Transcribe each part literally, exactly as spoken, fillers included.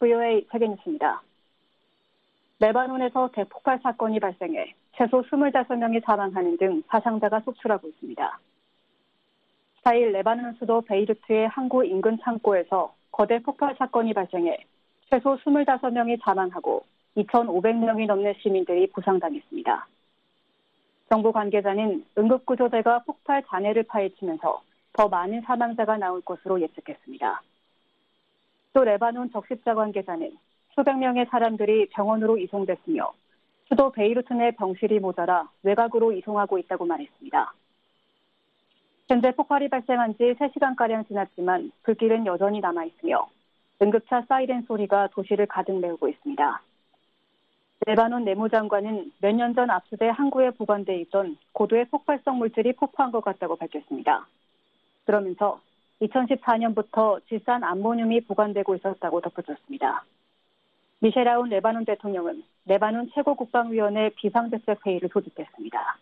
브이오에이 세계뉴스입니다. 레바논에서 대폭발 사건이 발생해 최소 이십오 명이 사망하는 등 사상자가 속출하고 있습니다. 사 일 레바논 수도 베이루트의 항구 인근 창고에서 거대 폭발 사건이 발생해 최소 이십오 명이 사망하고 이천오백 명이 넘는 시민들이 부상당했습니다. 정부 관계자는 응급구조대가 폭발 잔해를 파헤치면서 더 많은 사망자가 나올 것으로 예측했습니다. 또 레바논 적십자 관계자는 수백 명의 사람들이 병원으로 이송됐으며 수도 베이루트 내 병실이 모자라 외곽으로 이송하고 있다고 말했습니다. 현재 폭발이 발생한 지 세 시간가량 지났지만 불길은 여전히 남아있으며 응급차 사이렌 소리가 도시를 가득 메우고 있습니다. 레바논 내무장관은 몇 년 전 압수돼 항구에 보관돼 있던 고도의 폭발성 물질이 폭파한 것 같다고 밝혔습니다. 그러면서 이천십사 년부터 질산 암모늄이 보관되고 있었다고 덧붙였습니다. 미셸 아운 레바논 대통령은 레바논 최고국방위원회 비상대책회의를 소집했습니다.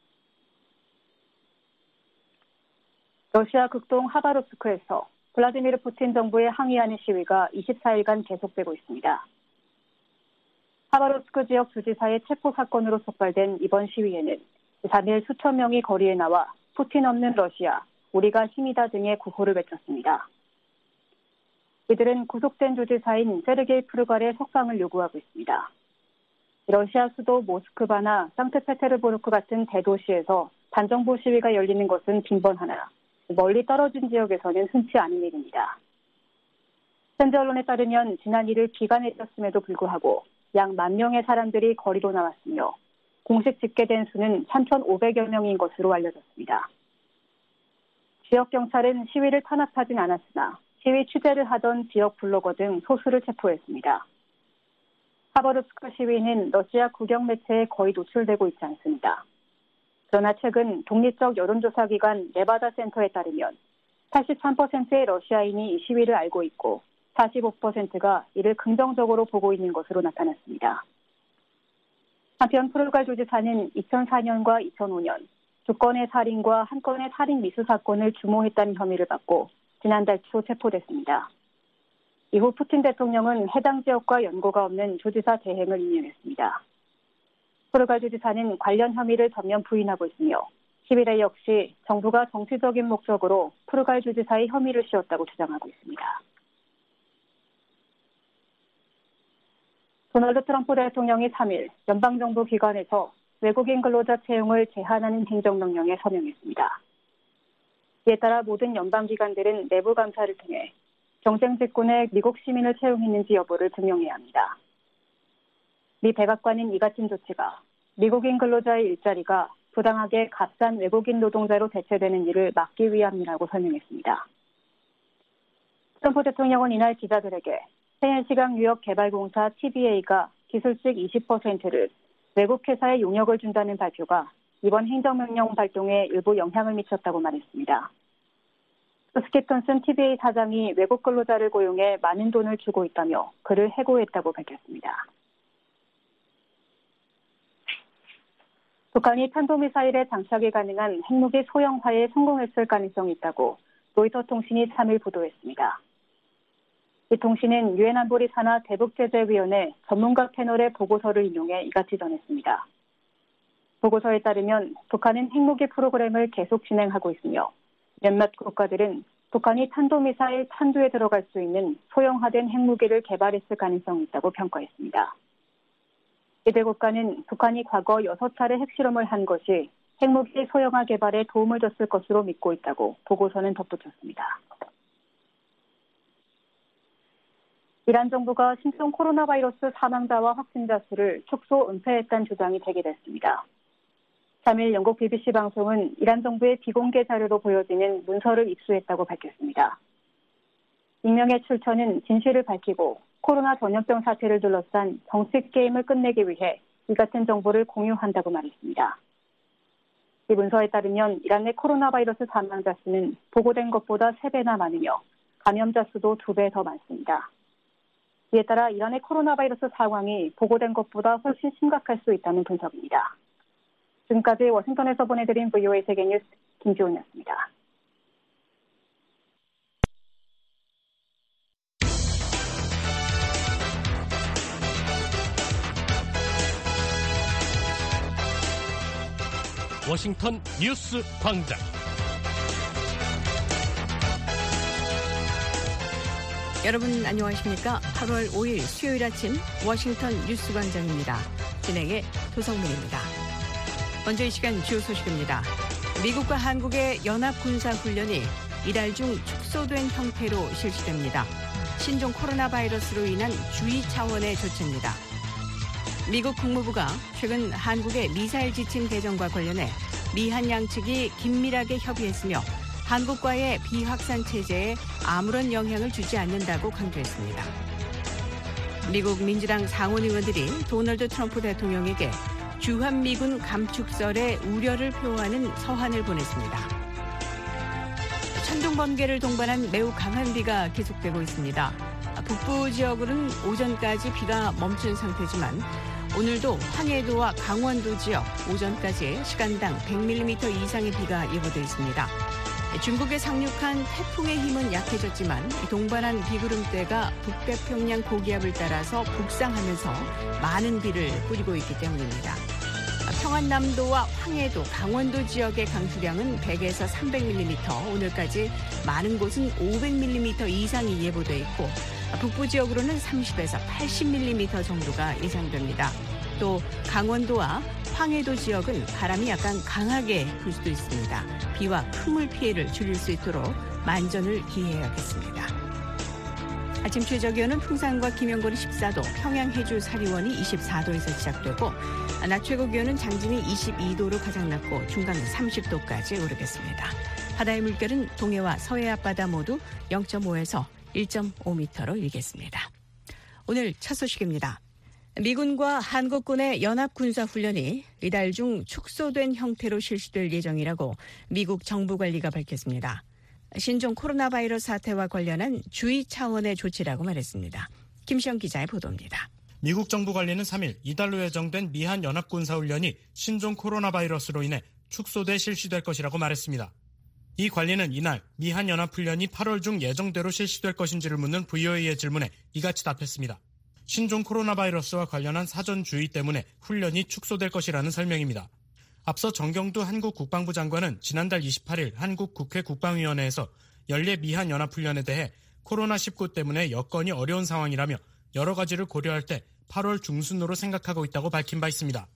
러시아 극동 하바롭스크에서 블라디미르 푸틴 정부에 항의하는 시위가 이십사 일간 계속되고 있습니다. 하바롭스크 지역 주지사의 체포 사건으로 촉발된 이번 시위에는 삼 일 수천 명이 거리에 나와 푸틴 없는 러시아, 우리가 힘이다 등의 구호를 외쳤습니다. 이들은 구속된 주지사인 세르게이 프루갈의 석방을 요구하고 있습니다. 러시아 수도 모스크바나 상트페테르부르크 같은 대도시에서 반정부 시위가 열리는 것은 빈번하나 멀리 떨어진 지역에서는 흔치 않은 일입니다. 현지 언론에 따르면 지난 일 일 비가 내렸음에도 불구하고 약 만 명의 사람들이 거리로 나왔으며 공식 집계된 수는 삼천오백여 명인 것으로 알려졌습니다. 지역 경찰은 시위를 탄압하진 않았으나 시위 취재를 하던 지역 블로거 등 소수를 체포했습니다. 하바롭스크 시위는 러시아 국영 매체에 거의 노출되고 있지 않습니다. 그러나 최근 독립적 여론조사 기관 레바다 센터에 따르면 팔십삼 퍼센트의 러시아인이 이 시위를 알고 있고 사십오 퍼센트가 이를 긍정적으로 보고 있는 것으로 나타났습니다. 한편 프루갈 주지사는 이천사 년과 이천오 년 두 건의 살인과 한 건의 살인 미수 사건을 주모했다는 혐의를 받고 지난달 초 체포됐습니다. 이후 푸틴 대통령은 해당 지역과 연고가 없는 주지사 재행을 임명했습니다. 프루갈 주지사는 관련 혐의를 전면 부인하고 있으며 십일 일 역시 정부가 정치적인 목적으로 프루갈 주지사의 혐의를 씌웠다고 주장하고 있습니다. 도널드 트럼프 대통령이 삼 일 연방정부 기관에서 외국인 근로자 채용을 제한하는 행정명령에 서명했습니다. 이에 따라 모든 연방기관들은 내부 감사를 통해 경쟁 직군에 미국 시민을 채용했는지 여부를 증명해야 합니다. 미 백악관은 이 같은 조치가 미국인 근로자의 일자리가 부당하게 값싼 외국인 노동자로 대체되는 일을 막기 위함이라고 설명했습니다. 트럼프 대통령은 이날 기자들에게 세연시각 뉴욕개발공사 티비에이가 기술직 이십 퍼센트를 외국 회사에 용역을 준다는 발표가 이번 행정명령 발동에 일부 영향을 미쳤다고 말했습니다. 스킵 톤슨 티비에이 사장이 외국 근로자를 고용해 많은 돈을 주고 있다며 그를 해고했다고 밝혔습니다. 북한이 탄도미사일에 장착이 가능한 핵무기 소형화에 성공했을 가능성이 있다고 로이터 통신이 삼 일 보도했습니다. 이 통신은 유엔 안보리 산하 대북제재위원회 전문가 패널의 보고서를 인용해 이같이 전했습니다. 보고서에 따르면 북한은 핵무기 프로그램을 계속 진행하고 있으며 몇몇 국가들은 북한이 탄도미사일 탄두에 들어갈 수 있는 소형화된 핵무기를 개발했을 가능성이 있다고 평가했습니다. 이들 국가는 북한이 과거 여섯 차례 핵실험을 한 것이 핵무기 소형화 개발에 도움을 줬을 것으로 믿고 있다고 보고서는 덧붙였습니다. 이란 정부가 신종 코로나 바이러스 사망자와 확진자 수를 축소 은폐했다는 주장이 제기됐습니다. 삼 일 영국 비비씨 방송은 이란 정부의 비공개 자료로 보여지는 문서를 입수했다고 밝혔습니다. 익명의 출처는 진실을 밝히고 코로나 전염병 사태를 둘러싼 정치 게임을 끝내기 위해 이 같은 정보를 공유한다고 말했습니다. 이 문서에 따르면 이란의 코로나 바이러스 사망자 수는 보고된 것보다 세 배나 많으며 감염자 수도 두 배 더 많습니다. 이에 따라 이란의 코로나 바이러스 상황이 보고된 것보다 훨씬 심각할 수 있다는 분석입니다. 지금까지 워싱턴에서 보내드린 브이오에이 세계뉴스 김지훈이었습니다. 워싱턴 뉴스 광장. 여러분 안녕하십니까? 팔월 오일 수요일 아침 워싱턴 뉴스 광장입니다. 진행의 도성문입니다. 먼저 이 시간 주요 소식입니다. 미국과 한국의 연합군사훈련이 이달 중 축소된 형태로 실시됩니다. 신종 코로나 바이러스로 인한 주의 차원의 조치입니다. 미국 국무부가 최근 한국의 미사일 지침 개정과 관련해 미한 양측이 긴밀하게 협의했으며 한국과의 비확산 체제에 아무런 영향을 주지 않는다고 강조했습니다. 미국 민주당 상원 의원들이 도널드 트럼프 대통령에게 주한미군 감축설에 우려를 표하는 서한을 보냈습니다. 천둥 번개를 동반한 매우 강한 비가 계속되고 있습니다. 북부 지역은 오전까지 비가 멈춘 상태지만 오늘도 황해도와 강원도 지역 오전까지 시간당 백 밀리미터 이상의 비가 예보돼 있습니다. 중국에 상륙한 태풍의 힘은 약해졌지만 동반한 비구름대가 북태평양 고기압을 따라서 북상하면서 많은 비를 뿌리고 있기 때문입니다. 평안남도와 황해도, 강원도 지역의 강수량은 백에서 삼백 밀리미터, 오늘까지 많은 곳은 오백 밀리미터 이상이 예보돼 있고 북부 지역으로는 삼십에서 팔십 밀리미터 정도가 예상됩니다. 또 강원도와 황해도 지역은 바람이 약간 강하게 불 수도 있습니다. 비와 큰 물 피해를 줄일 수 있도록 만전을 기해야겠습니다. 아침 최저 기온은 풍산과 김영골이 십사 도, 평양 해주 사리원이 이십사 도에서 시작되고 낮 최고 기온은 장진이 이십이 도로 가장 낮고 중간 삼십 도까지 오르겠습니다. 바다의 물결은 동해와 서해 앞바다 모두 영 점 오에서 일 점 오 미터로 일겠습니다. 오늘 첫 소식입니다. 미군과 한국군의 연합군사훈련이 이달 중 축소된 형태로 실시될 예정이라고 미국 정부관리가 밝혔습니다. 신종 코로나 바이러스 사태와 관련한 주의 차원의 조치라고 말했습니다. 김시영 기자의 보도입니다. 미국 정부관리는 삼일 이달로 예정된 미한 연합군사훈련이 신종 코로나 바이러스로 인해 축소돼 실시될 것이라고 말했습니다. 이 관리는 이날 미한 연합훈련이 팔월 중 예정대로 실시될 것인지를 묻는 브이오에이의 질문에 이같이 답했습니다. 신종 코로나 바이러스와 관련한 사전 주의 때문에 훈련이 축소될 것이라는 설명입니다. 앞서 정경두 한국 국방부 장관은 지난달 이십팔일 한국 국회 국방위원회에서 연례 미한 연합훈련에 대해 코로나 십구 때문에 여건이 어려운 상황이라며 여러 가지를 고려할 때 팔월 중순으로 생각하고 있다고 밝힌 바 있습니다.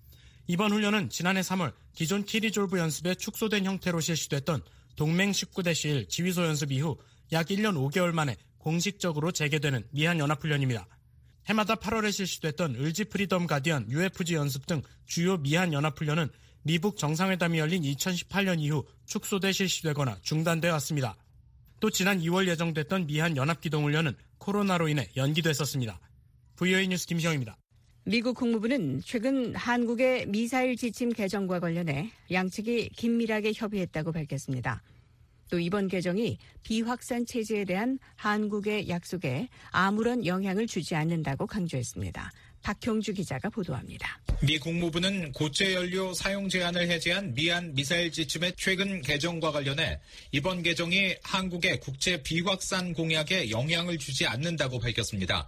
이번 훈련은 지난해 삼월 기존 키리졸브 연습에 축소된 형태로 실시됐던 동맹 십구 대시 일 지휘소 연습 이후 약 일 년 오 개월 만에 공식적으로 재개되는 미한 연합훈련입니다. 해마다 팔월에 실시됐던 을지 프리덤 가디언 유에프지 연습 등 주요 미한 연합훈련은 미북 정상회담이 열린 이천십팔 년 이후 축소돼 실시되거나 중단되어 왔습니다. 또 지난 이월 예정됐던 미한 연합기동훈련은 코로나로 인해 연기됐었습니다. 브이오에이 뉴스 김시영입니다. 미국 국무부는 최근 한국의 미사일 지침 개정과 관련해 양측이 긴밀하게 협의했다고 밝혔습니다. 또 이번 개정이 비확산 체제에 대한 한국의 약속에 아무런 영향을 주지 않는다고 강조했습니다. 박형주 기자가 보도합니다. 미 국무부는 고체 연료 사용 제한을 해제한 미한 미사일 지침의 최근 개정과 관련해 이번 개정이 한국의 국제 비확산 공약에 영향을 주지 않는다고 밝혔습니다.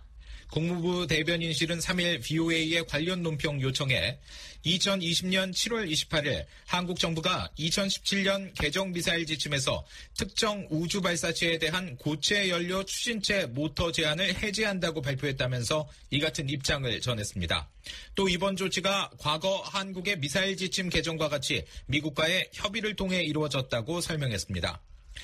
국무부 대변인실은 삼일 브이오에이의 관련 논평 요청에 이천이십 년 칠월 이십팔일 한국 정부가 이천십칠 년 개정 미사일 지침에서 특정 우주 발사체에 대한 고체 연료 추진체 모터 제한을 해제한다고 발표했다면서 이 같은 입장을 전했습니다. 또 이번 조치가 과거 한국의 미사일 지침 개정과 같이 미국과의 협의를 통해 이루어졌다고 설명했습니다.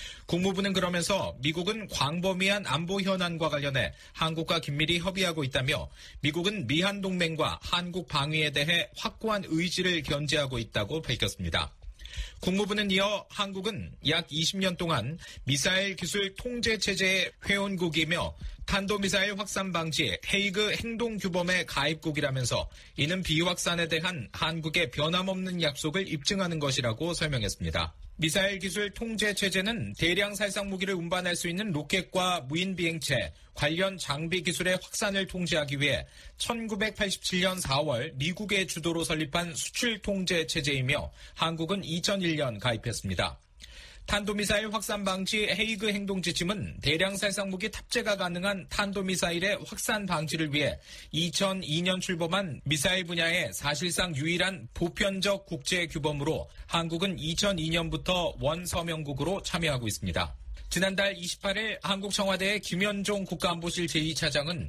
국무부는 그러면서 미국은 광범위한 안보 현안과 관련해 한국과 긴밀히 협의하고 있다며 미국은 미한 동맹과 한국 방위에 대해 확고한 의지를 견지하고 있다고 밝혔습니다. 국무부는 이어 한국은 약 이십 년 동안 미사일 기술 통제 체제의 회원국이며 탄도미사일 확산 방지 헤이그 행동규범의 가입국이라면서 이는 비확산에 대한 한국의 변함없는 약속을 입증하는 것이라고 설명했습니다. 미사일 기술 통제 체제는 대량 살상 무기를 운반할 수 있는 로켓과 무인 비행체, 관련 장비 기술의 확산을 통제하기 위해 천구백팔십칠 년 사월 미국의 주도로 설립한 수출 통제 체제이며 한국은 이천일 년 가입했습니다. 탄도미사일 확산 방지 헤이그 행동 지침은 대량 살상무기 탑재가 가능한 탄도미사일의 확산 방지를 위해 이천이 년 출범한 미사일 분야의 사실상 유일한 보편적 국제 규범으로 한국은 이천이 년부터 원서명국으로 참여하고 있습니다. 지난달 이십팔 일 한국 청와대의 김현종 국가안보실 제이 차장은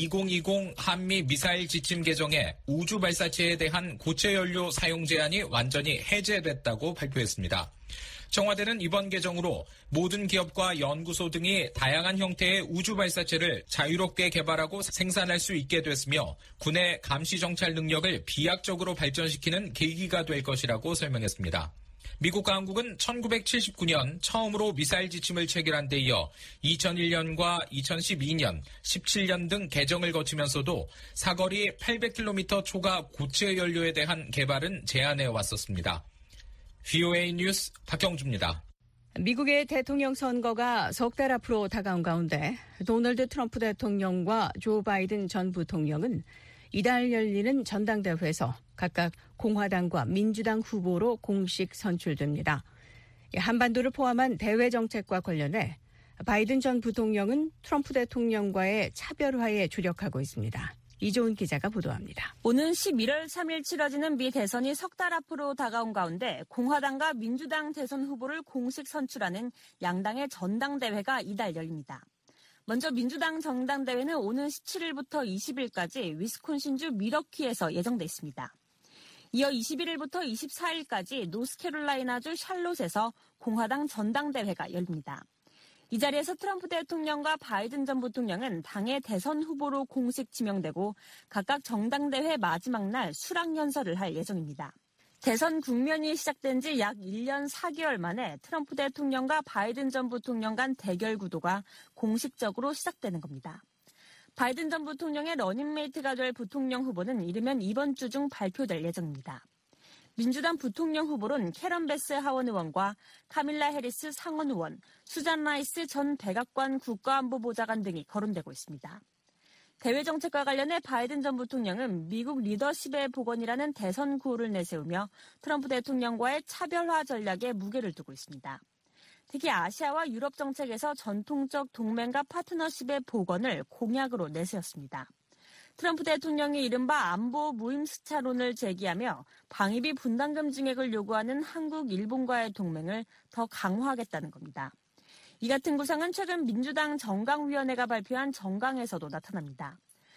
이천이십 한미 미사일 지침 개정에 우주 발사체에 대한 고체 연료 사용 제한이 완전히 해제됐다고 발표했습니다. 청와대는 이번 개정으로 모든 기업과 연구소 등이 다양한 형태의 우주 발사체를 자유롭게 개발하고 생산할 수 있게 됐으며 군의 감시 정찰 능력을 비약적으로 발전시키는 계기가 될 것이라고 설명했습니다. 미국과 한국은 천구백칠십구 년 처음으로 미사일 지침을 체결한 데 이어 이천일 년과 이천십이 년, 십칠 년 등 개정을 거치면서도 사거리 팔백 킬로미터 초과 고체 연료에 대한 개발은 제한해 왔었습니다. 브이오에이 뉴스 박경주입니다. 미국의 대통령 선거가 석 달 앞으로 다가온 가운데 도널드 트럼프 대통령과 조 바이든 전 부통령은 이달 열리는 전당대회에서 각각 공화당과 민주당 후보로 공식 선출됩니다. 한반도를 포함한 대외 정책과 관련해 바이든 전 부통령은 트럼프 대통령과의 차별화에 주력하고 있습니다. 이조은 기자가 보도합니다. 오는 십일월 삼일 치러지는 미 대선이 석 달 앞으로 다가온 가운데 공화당과 민주당 대선 후보를 공식 선출하는 양당의 전당대회가 이달 열립니다. 먼저 민주당 전당대회는 오는 십칠일부터 이십일까지 위스콘신주 밀워키에서 예정돼 있습니다. 이어 이십일일부터 이십사일까지 노스캐롤라이나주 샬롯에서 공화당 전당대회가 열립니다. 이 자리에서 트럼프 대통령과 바이든 전 부통령은 당의 대선 후보로 공식 지명되고 각각 전당대회 마지막 날 수락연설을 할 예정입니다. 대선 국면이 시작된 지 약 일 년 사 개월 만에 트럼프 대통령과 바이든 전 부통령 간 대결 구도가 공식적으로 시작되는 겁니다. 바이든 전 부통령의 러닝메이트가 될 부통령 후보는 이르면 이번 주 중 발표될 예정입니다. 민주당 부통령 후보로는 캐런 베스 하원 의원과 카밀라 해리스 상원 의원, 수잔 라이스 전 백악관 국가안보보좌관 등이 거론되고 있습니다. 대외 정책과 관련해 바이든 전 부통령은 미국 리더십의 복원이라는 대선 구호를 내세우며 트럼프 대통령과의 차별화 전략에 무게를 두고 있습니다. 특히 아시아와 유럽 정책에서 전통적 동맹과 파트너십의 복원을 공약으로 내세웠습니다. 트럼프 대통령이 이른바 안보 무임스차론을 제기하며 방위비 분담금 증액을 요구하는 한국, 일본과의 동맹을 더 강화하겠다는 겁니다. 이 같은 구상은 최근 민주당 정강위원회가 발표한 정강에서도 나타납니다.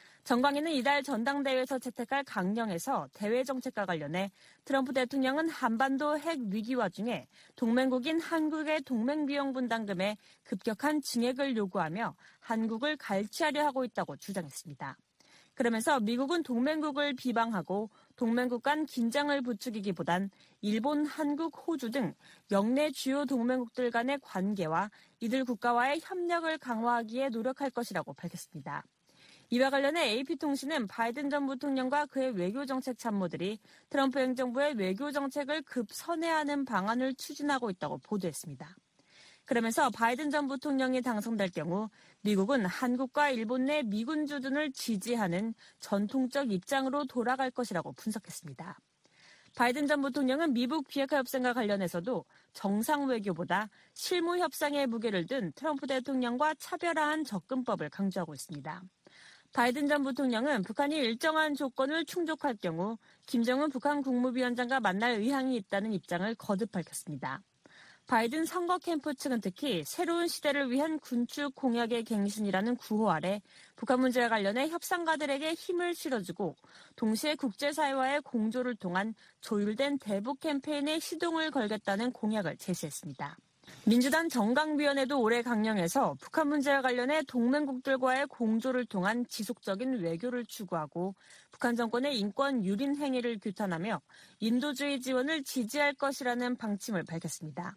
정강에는 이달 전당대회에서 채택할 강령에서 대외 정책과 관련해 트럼프 대통령은 한반도 핵 위기 와중에 동맹국인 한국의 동맹 비용 분담금에 급격한 증액을 요구하며 한국을 갈취하려 하고 있다고 주장했습니다. 그러면서 미국은 동맹국을 비방하고 동맹국 간 긴장을 부추기기보단 일본, 한국, 호주 등 영내 주요 동맹국들 간의 관계와 이들 국가와의 협력을 강화하기에 노력할 것이라고 밝혔습니다. 이와 관련해 에이피통신은 바이든 전 부통령과 그의 외교정책 참모들이 트럼프 행정부의 외교정책을 급선회하는 방안을 추진하고 있다고 보도했습니다. 그러면서 바이든 전 부통령이 당선될 경우 미국은 한국과 일본 내 미군 주둔을 지지하는 전통적 입장으로 돌아갈 것이라고 분석했습니다. 바이든 전 부통령은 미국 비핵화 협상과 관련해서도 정상 외교보다 실무 협상에 무게를 둔 트럼프 대통령과 차별화한 접근법을 강조하고 있습니다. 바이든 전 부통령은 북한이 일정한 조건을 충족할 경우 김정은 북한 국무위원장과 만날 의향이 있다는 입장을 거듭 밝혔습니다. 바이든 선거 캠프 측은 특히 새로운 시대를 위한 군축 공약의 갱신이라는 구호 아래 북한 문제와 관련해 협상가들에게 힘을 실어주고 동시에 국제사회와의 공조를 통한 조율된 대북 캠페인에 시동을 걸겠다는 공약을 제시했습니다. 민주당 정강위원회도 올해 강령에서 북한 문제와 관련해 동맹국들과의 공조를 통한 지속적인 외교를 추구하고 북한 정권의 인권 유린 행위를 규탄하며 인도주의 지원을 지지할 것이라는 방침을 밝혔습니다.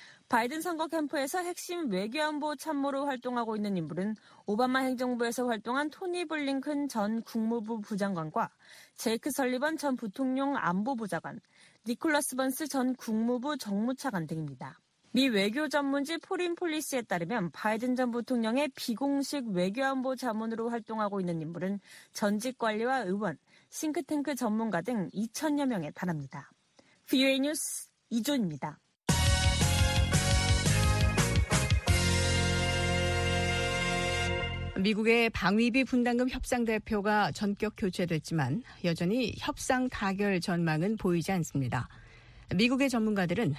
바이든 선거 캠프에서 핵심 외교안보 참모로 활동하고 있는 인물은 오바마 행정부에서 활동한 토니 블링컨 전 국무부 부장관과 제이크 설리번 전 부통령 안보보좌관, 니콜라스 번스 전 국무부 정무차관 등입니다. 미 외교 전문지 포린 폴리시에 따르면 바이든 전 부통령의 비공식 외교안보 자문으로 활동하고 있는 인물은 전직 관리와 의원, 싱크탱크 전문가 등 이천여 명에 달합니다. 브이오에이 뉴스 이조입니다. 미국의 방위비 분담금 협상 대표가 전격 교체됐지만 여전히 협상 타결 전망은 보이지 않습니다. 미국의 전문가들은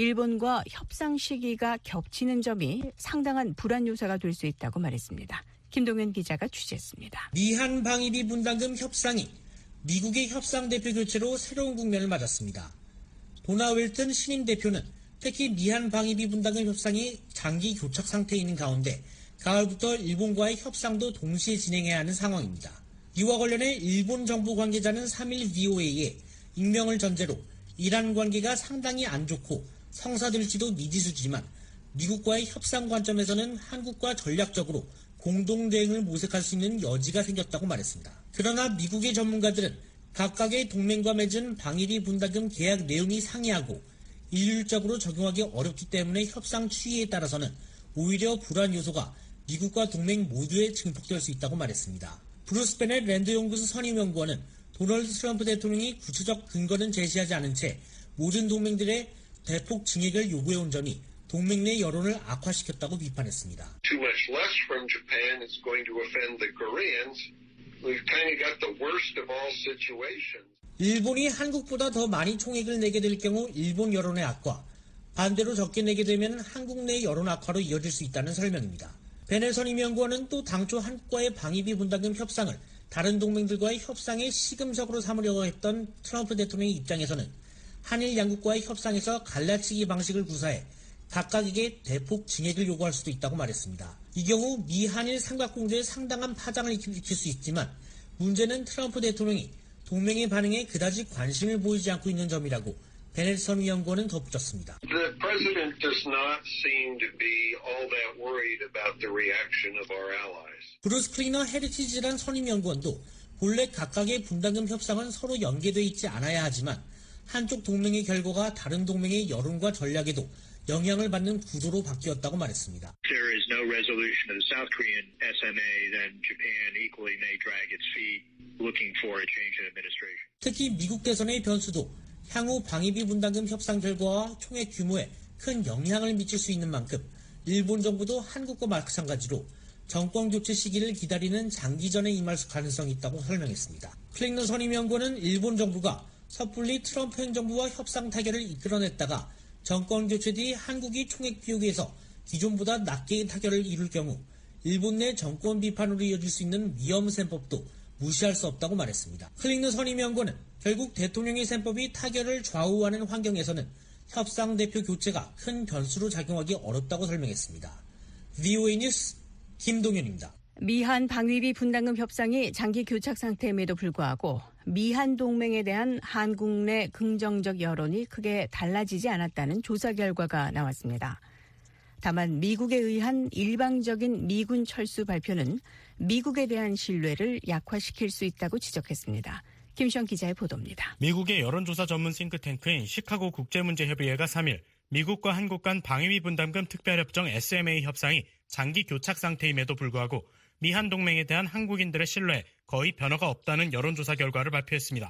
일본과 협상 시기가 겹치는 점이 상당한 불안 요소가 될 수 있다고 말했습니다. 김동현 기자가 취재했습니다. 미한 방위비 분담금 협상이 미국의 협상 대표 교체로 새로운 국면을 맞았습니다. 도나 웰튼 신임 대표는 특히 미한 방위비 분담금 협상이 장기 교착 상태에 있는 가운데 가을부터 일본과의 협상도 동시에 진행해야 하는 상황입니다. 이와 관련해 일본 정부 관계자는 삼 일 브이오에이에 익명을 전제로 이란 관계가 상당히 안 좋고 성사될지도 미지수지만 미국과의 협상 관점에서는 한국과 전략적으로 공동 대응을 모색할 수 있는 여지가 생겼다고 말했습니다. 그러나 미국의 전문가들은 각각의 동맹과 맺은 방위비 분담금 계약 내용이 상이하고 일률적으로 적용하기 어렵기 때문에 협상 추이에 따라서는 오히려 불안 요소가 미국과 동맹 모두에 증폭될 수 있다고 말했습니다. 브루스 베넷 랜드 연구소 선임 연구원은 도널드 트럼프 대통령이 구체적 근거는 제시하지 않은 채 모든 동맹들의 대폭 증액을 요구해온 점이 동맹 내 여론을 악화시켰다고 비판했습니다. Too much less from Japan is going to offend the Koreans. We've kind of got the worst of all situations. 일본이 한국보다 더 많이 총액을 내게 될 경우 일본 여론의 악화, 반대로 적게 내게 되면 한국 내 여론 악화로 이어질 수 있다는 설명입니다. 베넷 선임 연구원은 또 당초 한국과의 방위비 분담금 협상을 다른 동맹들과의 협상의 시금석으로 삼으려고 했던 트럼프 대통령의 입장에서는 한일 양국과의 협상에서 갈라치기 방식을 구사해 각각에게 대폭 증액을 요구할 수도 있다고 말했습니다. 이 경우 미한일 삼각공조에 상당한 파장을 일으킬 수 있지만 문제는 트럼프 대통령이 동맹의 반응에 그다지 관심을 보이지 않고 있는 점이라고 베넷 선임 연구원은 덧붙였습니다. The president does not seem to be all that worried about the reaction of our allies. 브루스 클리너 헤리티지란 선임 연구원도 본래 각각의 분담금 협상은 서로 연계되어 있지 않아야 하지만 한쪽 동맹의 결과가 다른 동맹의 여론과 전략에도 영향을 받는 구도로 바뀌었다고 말했습니다. There is no resolution of the South Korean 에스 엠 에이, then Japan equally may drag its feet looking for a change in administration. 특히 미국 대선의 변수도 향후 방위비 분담금 협상 결과와 총액 규모에 큰 영향을 미칠 수 있는 만큼 일본 정부도 한국과 마찬가지로 정권 교체 시기를 기다리는 장기전에 임할 가능성이 있다고 설명했습니다. 클링너 선임 연구원은 일본 정부가 섣불리 트럼프 행정부와 협상 타결을 이끌어냈다가 정권 교체 뒤 한국이 총액 비용에서 기존보다 낮게 타결을 이룰 경우 일본 내 정권 비판으로 이어질 수 있는 위험 셈법도 무시할 수 없다고 말했습니다. 클링너 선임 연구원은 결국 대통령의 셈법이 타결을 좌우하는 환경에서는 협상 대표 교체가 큰 변수로 작용하기 어렵다고 설명했습니다. 브이오에이 뉴스 김동현입니다. 미한 방위비 분담금 협상이 장기 교착 상태임에도 불구하고 미한 동맹에 대한 한국 내 긍정적 여론이 크게 달라지지 않았다는 조사 결과가 나왔습니다. 다만 미국에 의한 일방적인 미군 철수 발표는 미국에 대한 신뢰를 약화시킬 수 있다고 지적했습니다. 김시영 기자의 보도입니다. 미국의 여론조사 전문 싱크탱크인 시카고 국제문제협의회가 삼 일 미국과 한국 간 방위비 분담금 특별협정 에스 엠 에이 협상이 장기 교착 상태임에도 불구하고 미한 동맹에 대한 한국인들의 신뢰에 거의 변화가 없다는 여론조사 결과를 발표했습니다.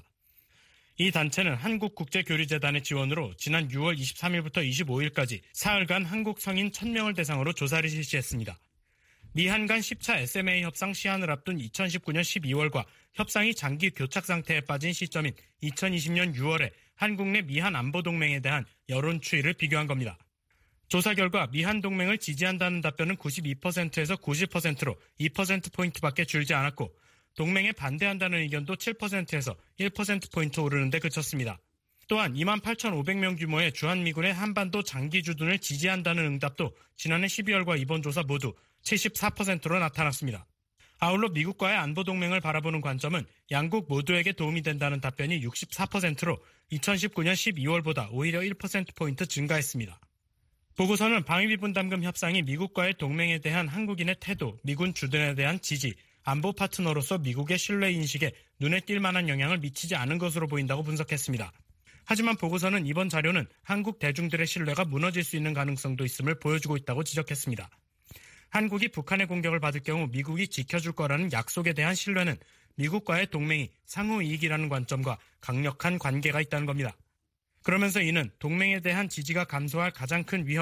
이 단체는 한국국제교류재단의 지원으로 지난 유월 이십삼일부터 이십오일까지 사흘간 한국 성인 천 명을 대상으로 조사를 실시했습니다. 미한 간 십 차 에스 엠 에이 협상 시한을 앞둔 이천십구년 십이월과 협상이 장기 교착 상태에 빠진 시점인 이천이십년 유월에 한국 내 미한 안보동맹에 대한 여론 추이를 비교한 겁니다. 조사 결과 미한 동맹을 지지한다는 답변은 구십이 퍼센트에서 구십 퍼센트로 이 퍼센트포인트밖에 줄지 않았고 동맹에 반대한다는 의견도 칠 퍼센트에서 일 퍼센트포인트 오르는 데 그쳤습니다. 또한 이만 팔천오백 명 규모의 주한미군의 한반도 장기 주둔을 지지한다는 응답도 지난해 십이월과 이번 조사 모두 칠십사 퍼센트로 나타났습니다. 아울러 미국과의 안보동맹을 바라보는 관점은 양국 모두에게 도움이 된다는 답변이 육십사 퍼센트로 이천십구년 십이월보다 오히려 일 퍼센트포인트 증가했습니다. 보고서는 방위비 분담금 협상이 미국과의 동맹에 대한 한국인의 태도, 미군 주둔에 대한 지지, 안보 파트너로서 미국의 신뢰 인식에 눈에 띌 만한 영향을 미치지 않은 것으로 보인다고 분석했습니다. 하지만 보고서는 이번 자료는 한국 대중들의 신뢰가 무너질 수 있는 가능성도 있음을 보여주고 있다고 지적했습니다. 한국이 북한의 공격을 받을 경우 미국이 지켜줄 거라는 약속에 대한 신뢰는 미국과의 동맹이 상호 이익이라는 관점과 강력한 관계가 있다는 겁니다. 그러면서 이는 동맹에 대한 지지가 감소할 가장 큰 위험은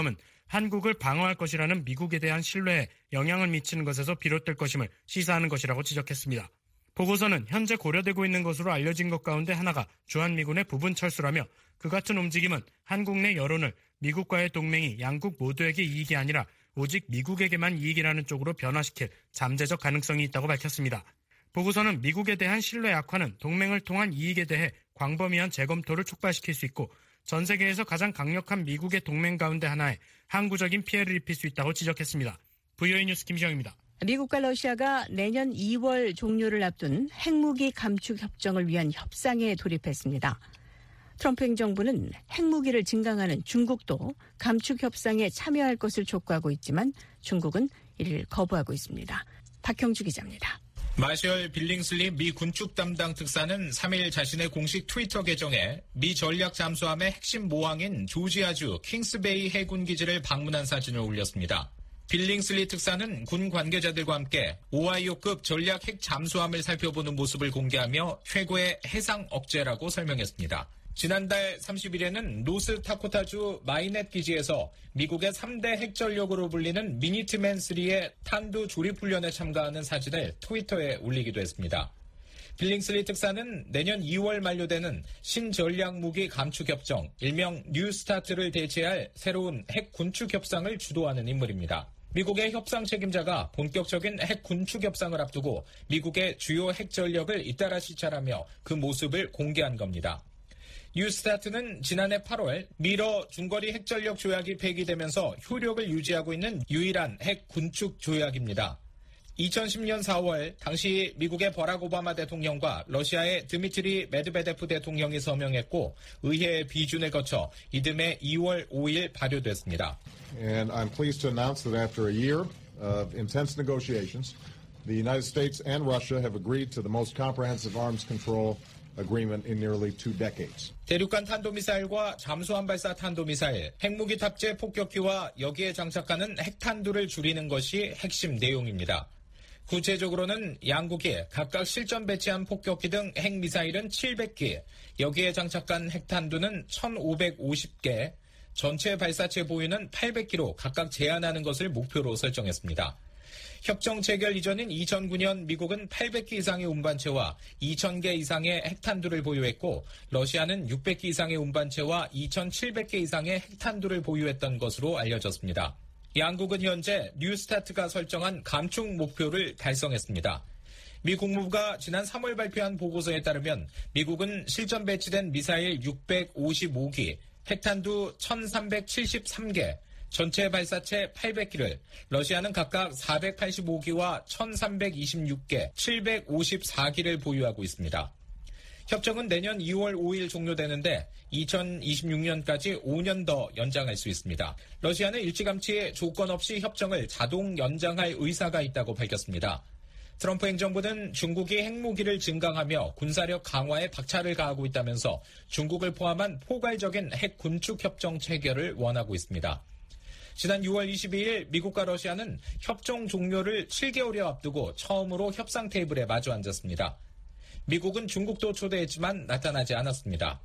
한국을 방어할 것이라는 미국에 대한 신뢰에 영향을 미치는 것에서 비롯될 것임을 시사하는 것이라고 지적했습니다. 보고서는 현재 고려되고 있는 것으로 알려진 것 가운데 하나가 주한미군의 부분 철수라며 그 같은 움직임은 한국 내 여론을 미국과의 동맹이 양국 모두에게 이익이 아니라 오직 미국에게만 이익이라는 쪽으로 변화시킬 잠재적 가능성이 있다고 밝혔습니다. 보고서는 미국에 대한 신뢰 약화는 동맹을 통한 이익에 대해 광범위한 재검토를 촉발시킬 수 있고 전 세계에서 가장 강력한 미국의 동맹 가운데 하나에 항구적인 피해를 입힐 수 있다고 지적했습니다. 브이오에이 뉴스 김시영입니다. 미국과 러시아가 내년 이월 종료를 앞둔 핵무기 감축 협정을 위한 협상에 돌입했습니다. 트럼프 행정부는 핵무기를 증강하는 중국도 감축 협상에 참여할 것을 촉구하고 있지만 중국은 이를 거부하고 있습니다. 박형주 기자입니다. 마셜 빌링슬리 미 군축 담당 특사는 삼 일 자신의 공식 트위터 계정에 미 전략 잠수함의 핵심 모항인 조지아주 킹스베이 해군 기지를 방문한 사진을 올렸습니다. 빌링슬리 특사는 군 관계자들과 함께 오하이오급 전략 핵 잠수함을 살펴보는 모습을 공개하며 최고의 해상 억제라고 설명했습니다. 지난달 삼십일에는 노스다코타주 마이넷 기지에서 미국의 삼 대 핵전력으로 불리는 미니트맨 쓰리의 탄두 조립훈련에 참가하는 사진을 트위터에 올리기도 했습니다. 빌링슬리 특사는 내년 이월 만료되는 신전략무기 감축협정, 일명 뉴스타트를 대체할 새로운 핵 군축 협상을 주도하는 인물입니다. 미국의 협상 책임자가 본격적인 핵 군축 협상을 앞두고 미국의 주요 핵전력을 잇따라 시찰하며 그 모습을 공개한 겁니다. 뉴스타트는 지난해 팔월 미러 중거리 핵전력 조약이 폐기되면서 효력을 유지하고 있는 유일한 핵 군축 조약입니다. 이천십년 사월 당시 미국의 버락 오바마 대통령과 러시아의 드미트리 메드베데프 대통령이 서명했고 의회 비준을 거쳐 이듬해 이월 오일 발효됐습니다. And I'm pleased to announce that after a year of intense negotiations, the United States and Russia have agreed to the most comprehensive arms control agreement in nearly two decades. 대륙간 탄도미사일과 잠수함 발사 탄도미사일, 핵무기 탑재 폭격기와 여기에 장착하는 핵탄두를 줄이는 것이 핵심 내용입니다. 구체적으로는 양국이 각각 실전 배치한 폭격기 등 핵미사일은 칠백 기, 여기에 장착한 핵탄두는 천오백오십 개, 전체 발사체 보유는 팔백 기로 각각 제한하는 것을 목표로 설정했습니다. 협정 체결 이전인 이천구년 미국은 팔백 기 이상의 운반체와 이천 개 이상의 핵탄두를 보유했고 러시아는 육백 기 이상의 운반체와 이천칠백 개 이상의 핵탄두를 보유했던 것으로 알려졌습니다. 양국은 현재 뉴스타트가 설정한 감축 목표를 달성했습니다. 미 국무부가 지난 삼월 발표한 보고서에 따르면 미국은 실전 배치된 미사일 육백오십오 기, 핵탄두 천삼백칠십삼 개, 전체 발사체 팔백 기를, 러시아는 각각 사백팔십오 기와 천삼백이십육 개, 칠백오십사 기를 보유하고 있습니다. 협정은 내년 이월 오일 종료되는데 이천이십육년까지 오 년 더 연장할 수 있습니다. 러시아는 일찌감치 조건 없이 협정을 자동 연장할 의사가 있다고 밝혔습니다. 트럼프 행정부는 중국이 핵무기를 증강하며 군사력 강화에 박차를 가하고 있다면서 중국을 포함한 포괄적인 핵 군축 협정 체결을 원하고 있습니다. 지난 유월 이십이일 미국과 러시아는 협정 종료를 칠 개월여 앞두고 처음으로 협상 테이블에 마주 앉았습니다. 미국은 중국도 초대했지만 나타나지 않았습니다.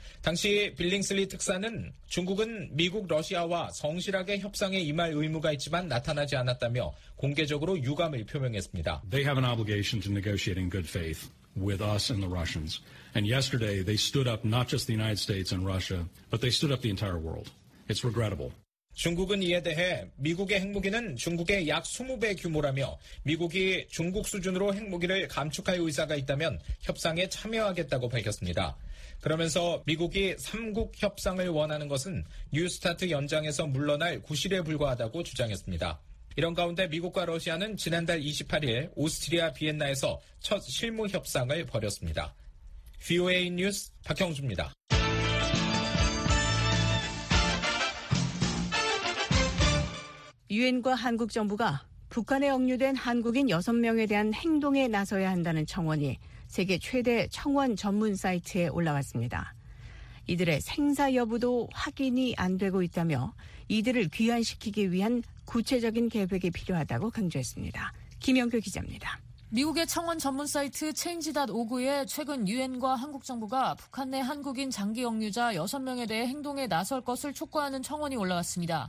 당시 빌링슬리 특사는 중국은 미국, 러시아와 성실하게 협상에 임할 의무가 있지만 나타나지 않았다며 공개적으로 유감을 표명했습니다. They have an obligation to negotiate in good faith with us and the Russians. And yesterday they stood up not just the United States and Russia, but they stood up the entire world. It's regrettable. 중국은 이에 대해 미국의 핵무기는 중국의 약 이십 배 규모라며 미국이 중국 수준으로 핵무기를 감축할 의사가 있다면 협상에 참여하겠다고 밝혔습니다. 그러면서 미국이 삼국 협상을 원하는 것은 뉴스타트 연장에서 물러날 구실에 불과하다고 주장했습니다. 이런 가운데 미국과 러시아는 지난달 이십팔일 오스트리아 비엔나에서 첫 실무 협상을 벌였습니다. 브이오에이 뉴스 박형주입니다. 유엔과 한국 정부가 북한에 억류된 한국인 여섯 명에 대한 행동에 나서야 한다는 청원이 세계 최대 청원 전문 사이트에 올라왔습니다. 이들의 생사 여부도 확인이 안 되고 있다며 이들을 귀환시키기 위한 구체적인 계획이 필요하다고 강조했습니다. 김영규 기자입니다. 미국의 청원 전문 사이트 체인지.오구에 최근 유엔과 한국 정부가 북한 내 한국인 장기 억류자 여섯 명에 대해 행동에 나설 것을 촉구하는 청원이 올라왔습니다.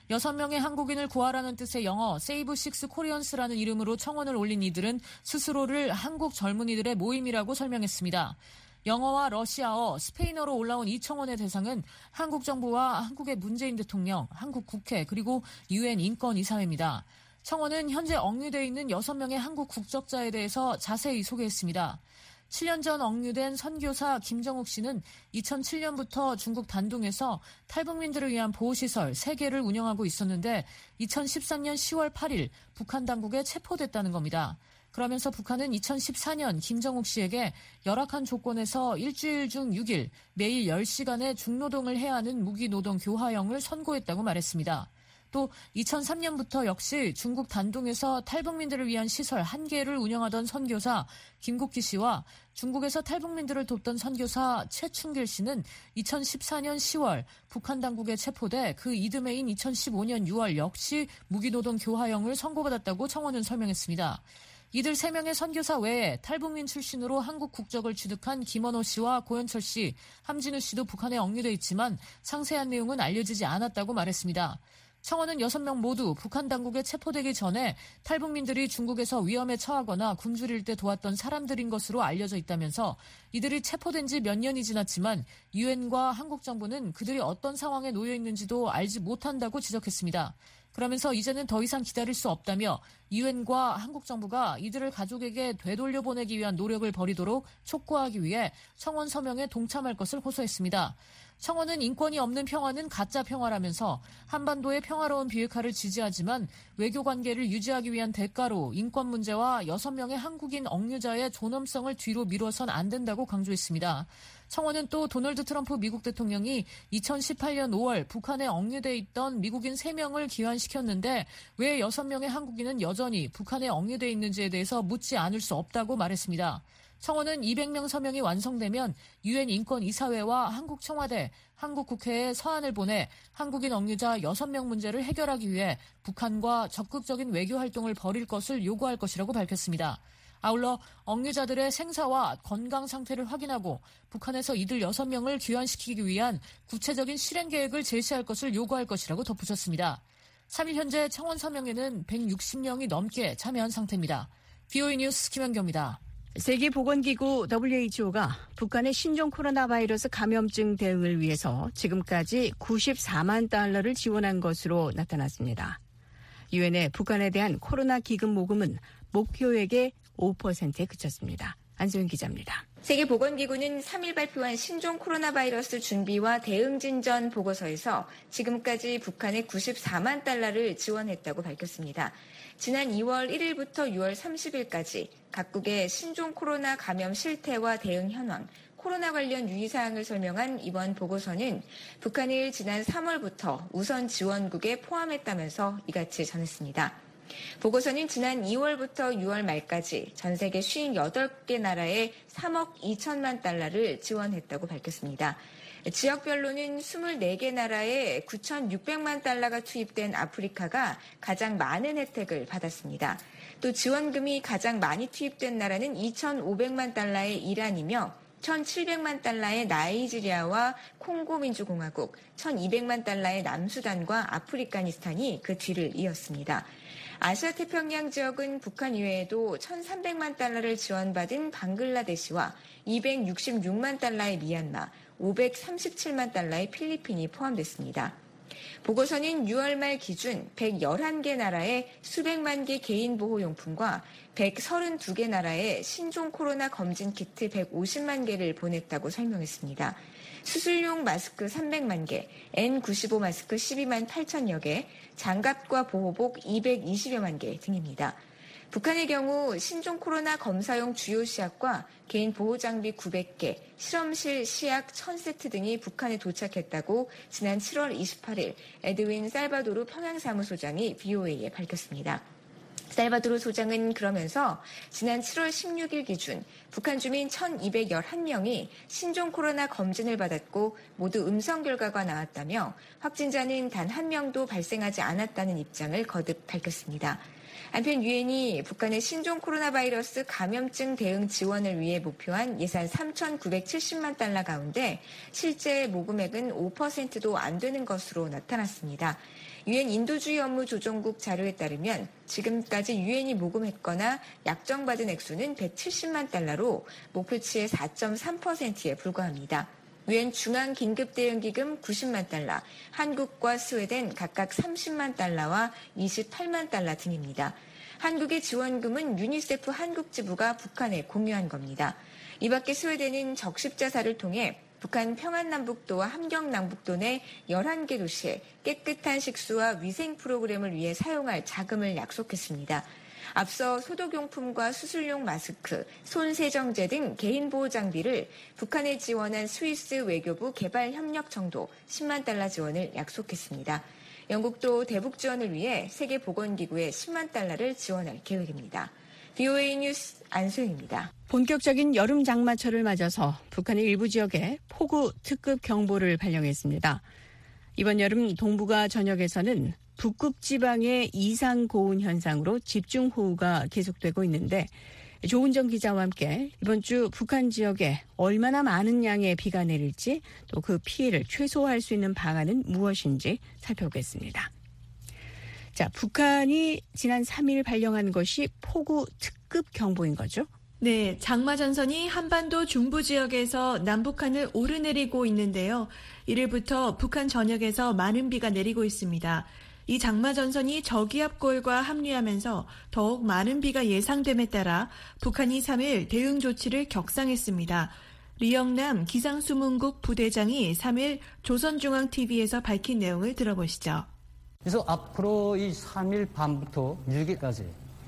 여섯 명의 한국인을 구하라는 뜻의 영어 세이브 식스 코리언스라는 이름으로 청원을 올린 이들은 스스로를 한국 젊은이들의 모임이라고 설명했습니다. 영어와 러시아어, 스페인어로 올라온 이 청원의 대상은 한국 정부와 한국의 문재인 대통령, 한국 국회 그리고 유엔 인권이사회입니다. 청원은 현재 억류되어 있는 여섯 명의 한국 국적자에 대해서 자세히 소개했습니다. 칠 년 전 억류된 선교사 김정욱 씨는 이천칠 년부터 중국 단둥에서 탈북민들을 위한 보호시설 세 개를 운영하고 있었는데 이천십삼 년 시월 팔일 북한 당국에 체포됐다는 겁니다. 그러면서 북한은 이천십사 년 김정욱 씨에게 열악한 조건에서 일주일 중 육 일 매일 열 시간의 중노동을 해야 하는 무기노동 교화형을 선고했다고 말했습니다. 또 이천삼 년부터 역시 중국 단둥에서 탈북민들을 위한 시설 한 개를 운영하던 선교사 김국기 씨와 중국에서 탈북민들을 돕던 선교사 최충길 씨는 이천십사 년 시월 북한 당국에 체포돼 그 이듬해인 이천십오 년 유월 역시 무기노동 교화형을 선고받았다고 청원은 설명했습니다. 이들 세 명의 선교사 외에 탈북민 출신으로 한국 국적을 취득한 김원호 씨와 고현철 씨, 함진우 씨도 북한에 억류돼 있지만 상세한 내용은 알려지지 않았다고 말했습니다. 청원은 여섯 명 모두 북한 당국에 체포되기 전에 탈북민들이 중국에서 위험에 처하거나 굶주릴 때 도왔던 사람들인 것으로 알려져 있다면서 이들이 체포된 지 몇 년이 지났지만 유엔과 한국 정부는 그들이 어떤 상황에 놓여 있는지도 알지 못한다고 지적했습니다. 그러면서 이제는 더 이상 기다릴 수 없다며 유엔과 한국 정부가 이들을 가족에게 되돌려 보내기 위한 노력을 벌이도록 촉구하기 위해 청원 서명에 동참할 것을 호소했습니다. 청원은 인권이 없는 평화는 가짜 평화라면서 한반도의 평화로운 비핵화를 지지하지만 외교관계를 유지하기 위한 대가로 인권 문제와 여섯 명의 한국인 억류자의 존엄성을 뒤로 미뤄선 안 된다고 강조했습니다. 청원은 또 도널드 트럼프 미국 대통령이 이천십팔 년 오월 북한에 억류돼 있던 미국인 세 명을 귀환시켰는데 왜 여섯 명의 한국인은 여전히 북한에 억류돼 있는지에 대해서 묻지 않을 수 없다고 말했습니다. 청원은 이백 명 서명이 완성되면 유엔 인권이사회와 한국 청와대, 한국 국회에 서한을 보내 한국인 억류자 여섯 명 문제를 해결하기 위해 북한과 적극적인 외교 활동을 벌일 것을 요구할 것이라고 밝혔습니다. 아울러 억류자들의 생사와 건강 상태를 확인하고 북한에서 이들 여섯 명을 귀환시키기 위한 구체적인 실행 계획을 제시할 것을 요구할 것이라고 덧붙였습니다. 삼 일 현재 청원 서명에는 백육십 명이 넘게 참여한 상태입니다. 비오이 뉴스 김현경입니다. 세계보건기구 더블유에이치오가 북한의 신종 코로나 바이러스 감염증 대응을 위해서 지금까지 구십사만 달러를 지원한 것으로 나타났습니다. 유엔의 북한에 대한 코로나 기금 모금은 목표액의 오 퍼센트에 그쳤습니다. 안소영 기자입니다. 세계보건기구는 삼 일 발표한 신종 코로나 바이러스 준비와 대응 진전 보고서에서 지금까지 북한에 구십사만 달러를 지원했다고 밝혔습니다. 지난 이월 일일부터 유월 삼십일까지 각국의 신종 코로나 감염 실태와 대응 현황, 코로나 관련 유의사항을 설명한 이번 보고서는 북한을 지난 삼월부터 우선 지원국에 포함했다면서 이같이 전했습니다. 보고서는 지난 이월부터 유월 말까지 전 세계 오십팔 개 나라에 삼억 이천만 달러를 지원했다고 밝혔습니다. 지역별로는 이십사 개 나라에 구천육백만 달러가 투입된 아프리카가 가장 많은 혜택을 받았습니다. 또 지원금이 가장 많이 투입된 나라는 이천오백만 달러의 이란이며 천칠백만 달러의 나이지리아와 콩고 민주공화국, 천이백만 달러의 남수단과 아프리카니스탄이 그 뒤를 이었습니다. 아시아 태평양 지역은 북한 이외에도 천삼백만 달러를 지원받은 방글라데시와 이백육십육만 달러의 미얀마, 오백삼십칠만 달러의 필리핀이 포함됐습니다. 보고서는 유월 말 기준 백십일 개 나라에 수백만 개 개인보호용품과 백삼십이 개 나라에 신종 코로나 검진 키트 백오십만 개를 보냈다고 설명했습니다. 수술용 마스크 삼백만 개, 엔 구십오 마스크 십이만 팔천여 개, 장갑과 보호복 이백이십여만 개 등입니다. 북한의 경우 신종 코로나 검사용 주요 시약과 개인 보호장비 구백 개, 실험실 시약 천 세트 등이 북한에 도착했다고 지난 칠월 이십팔일 에드윈 살바도르 평양사무소장이 비오에이에 밝혔습니다. 살바도르 소장은 그러면서 지난 칠월 십육일 기준 북한 주민 천이백십일 명이 신종 코로나 검진을 받았고 모두 음성 결과가 나왔다며 확진자는 단 한 명도 발생하지 않았다는 입장을 거듭 밝혔습니다. 한편 유엔이 북한의 신종 코로나 바이러스 감염증 대응 지원을 위해 목표한 예산 삼천구백칠십만 달러 가운데 실제 모금액은 오 퍼센트도 안 되는 것으로 나타났습니다. 유엔 인도주의 업무 조정국 자료에 따르면 지금까지 유엔이 모금했거나 약정받은 액수는 백칠십만 달러로 목표치의 사 점 삼 퍼센트에 불과합니다. 유엔 중앙긴급대응기금 구십만 달러, 한국과 스웨덴 각각 삼십만 달러와 이십팔만 달러 등입니다. 한국의 지원금은 유니세프 한국지부가 북한에 공유한 겁니다. 이 밖에 스웨덴은 적십자사를 통해 북한 평안남북도와 함경남북도 내 열한 개 도시에 깨끗한 식수와 위생 프로그램을 위해 사용할 자금을 약속했습니다. 앞서 소독용품과 수술용 마스크, 손세정제 등 개인보호 장비를 북한에 지원한 스위스 외교부 개발협력청도 십만 달러 지원을 약속했습니다. 영국도 대북 지원을 위해 세계보건기구에 십만 달러를 지원할 계획입니다. 브이오에이 뉴스 안소영입니다. 본격적인 여름 장마철을 맞아서 북한의 일부 지역에 폭우 특급 경보를 발령했습니다. 이번 여름 동북아 전역에서는 북극 지방의 이상 고온 현상으로 집중호우가 계속되고 있는데 조은정 기자와 함께 이번 주 북한 지역에 얼마나 많은 양의 비가 내릴지 또 그 피해를 최소화할 수 있는 방안은 무엇인지 살펴보겠습니다. 자, 북한이 지난 삼 일 발령한 것이 폭우 특급 경보인 거죠? 네, 장마전선이 한반도 중부 지역에서 남북한을 오르내리고 있는데요. 이를부터 북한 전역에서 많은 비가 내리고 있습니다. 이 장마전선이 저기압골과 합류하면서 더욱 많은 비가 예상됨에 따라 북한이 삼 일 대응 조치를 격상했습니다. 리영남 기상수문국 부대장이 삼 일 조선중앙티비에서 밝힌 내용을 들어보시죠. 그래서 앞으로 이 삼 일 밤부터 육 일까지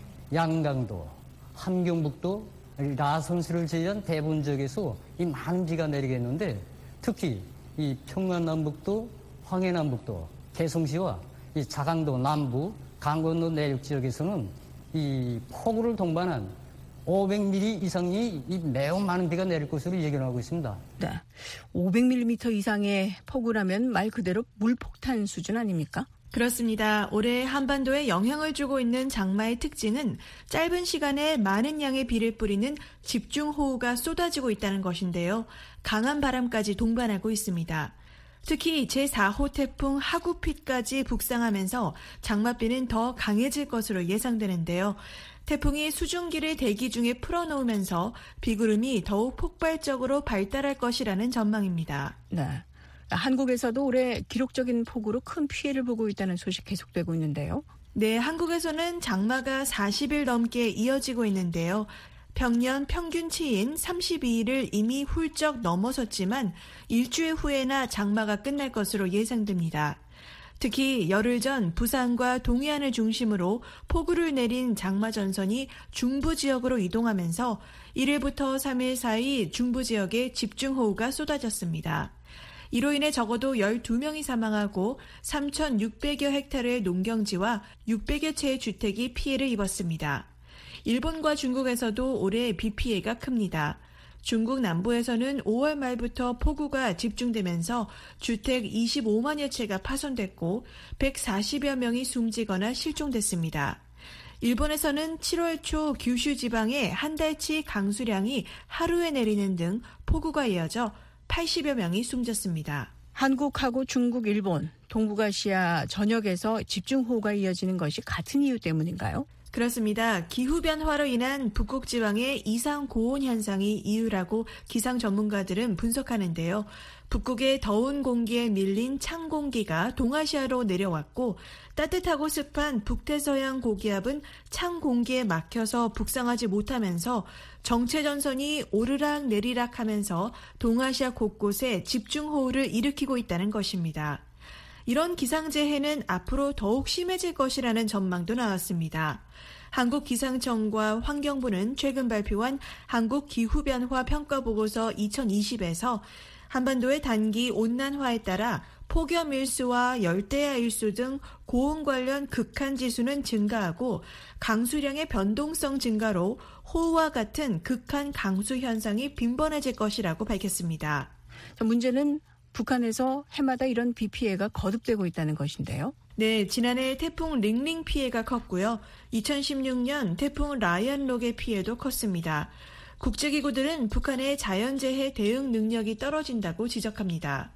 양강도, 함경북도, 라선시를 제외한 대부분 지역에서 이 많은 비가 내리겠는데 특히 이 평안남북도, 황해남북도, 개성시와 이 자강도 남부, 강원도 내륙 지역에서는 이 폭우를 동반한 오백 밀리미터 이상이 이 매우 많은 비가 내릴 것으로 예견하고 있습니다. 네, 오백 밀리미터 이상의 폭우라면 말 그대로 물폭탄 수준 아닙니까? 그렇습니다. 올해 한반도에 영향을 주고 있는 장마의 특징은 짧은 시간에 많은 양의 비를 뿌리는 집중호우가 쏟아지고 있다는 것인데요. 강한 바람까지 동반하고 있습니다. 특히 제사 호 태풍 하구핏까지 북상하면서 장맛비는 더 강해질 것으로 예상되는데요. 태풍이 수증기를 대기 중에 풀어놓으면서 비구름이 더욱 폭발적으로 발달할 것이라는 전망입니다. 네. 한국에서도 올해 기록적인 폭우로 큰 피해를 보고 있다는 소식 계속되고 있는데요. 네, 한국에서는 장마가 사십 일 넘게 이어지고 있는데요. 평년 평균치인 삼십이 일을 이미 훌쩍 넘어섰지만 일주일 후에나 장마가 끝날 것으로 예상됩니다. 특히 열흘 전 부산과 동해안을 중심으로 폭우를 내린 장마전선이 중부 지역으로 이동하면서 일 일부터 삼 일 사이 중부 지역에 집중호우가 쏟아졌습니다. 이로 인해 적어도 열두 명이 사망하고 삼천육백여 헥타르의 농경지와 육백여 채의 주택이 피해를 입었습니다. 일본과 중국에서도 올해 비 피해가 큽니다. 중국 남부에서는 오월 말부터 폭우가 집중되면서 주택 이십오만여 채가 파손됐고 백사십여 명이 숨지거나 실종됐습니다. 일본에서는 칠월 초 규슈 지방에 한 달치 강수량이 하루에 내리는 등 폭우가 이어져 팔십여 명이 숨졌습니다. 한국하고 중국, 일본, 동북아시아 전역에서 집중호우가 이어지는 것이 같은 이유 때문인가요? 그렇습니다. 기후변화로 인한 북극 지방의 이상 고온 현상이 이유라고 기상 전문가들은 분석하는데요. 북극의 더운 공기에 밀린 찬 공기가 동아시아로 내려왔고 따뜻하고 습한 북태서양 고기압은 찬 공기에 막혀서 북상하지 못하면서 정체전선이 오르락 내리락 하면서 동아시아 곳곳에 집중호우를 일으키고 있다는 것입니다. 이런 기상재해는 앞으로 더욱 심해질 것이라는 전망도 나왔습니다. 한국기상청과 환경부는 최근 발표한 한국기후변화평가보고서 이천이십에서 한반도의 단기 온난화에 따라 폭염 일수와 열대야 일수 등 고온 관련 극한 지수는 증가하고 강수량의 변동성 증가로 호우와 같은 극한 강수 현상이 빈번해질 것이라고 밝혔습니다. 문제는 북한에서 해마다 이런 비 피해가 거듭되고 있다는 것인데요. 네, 지난해 태풍 링링 피해가 컸고요. 이천십육 년 태풍 라이언록의 피해도 컸습니다. 국제기구들은 북한의 자연재해 대응 능력이 떨어진다고 지적합니다.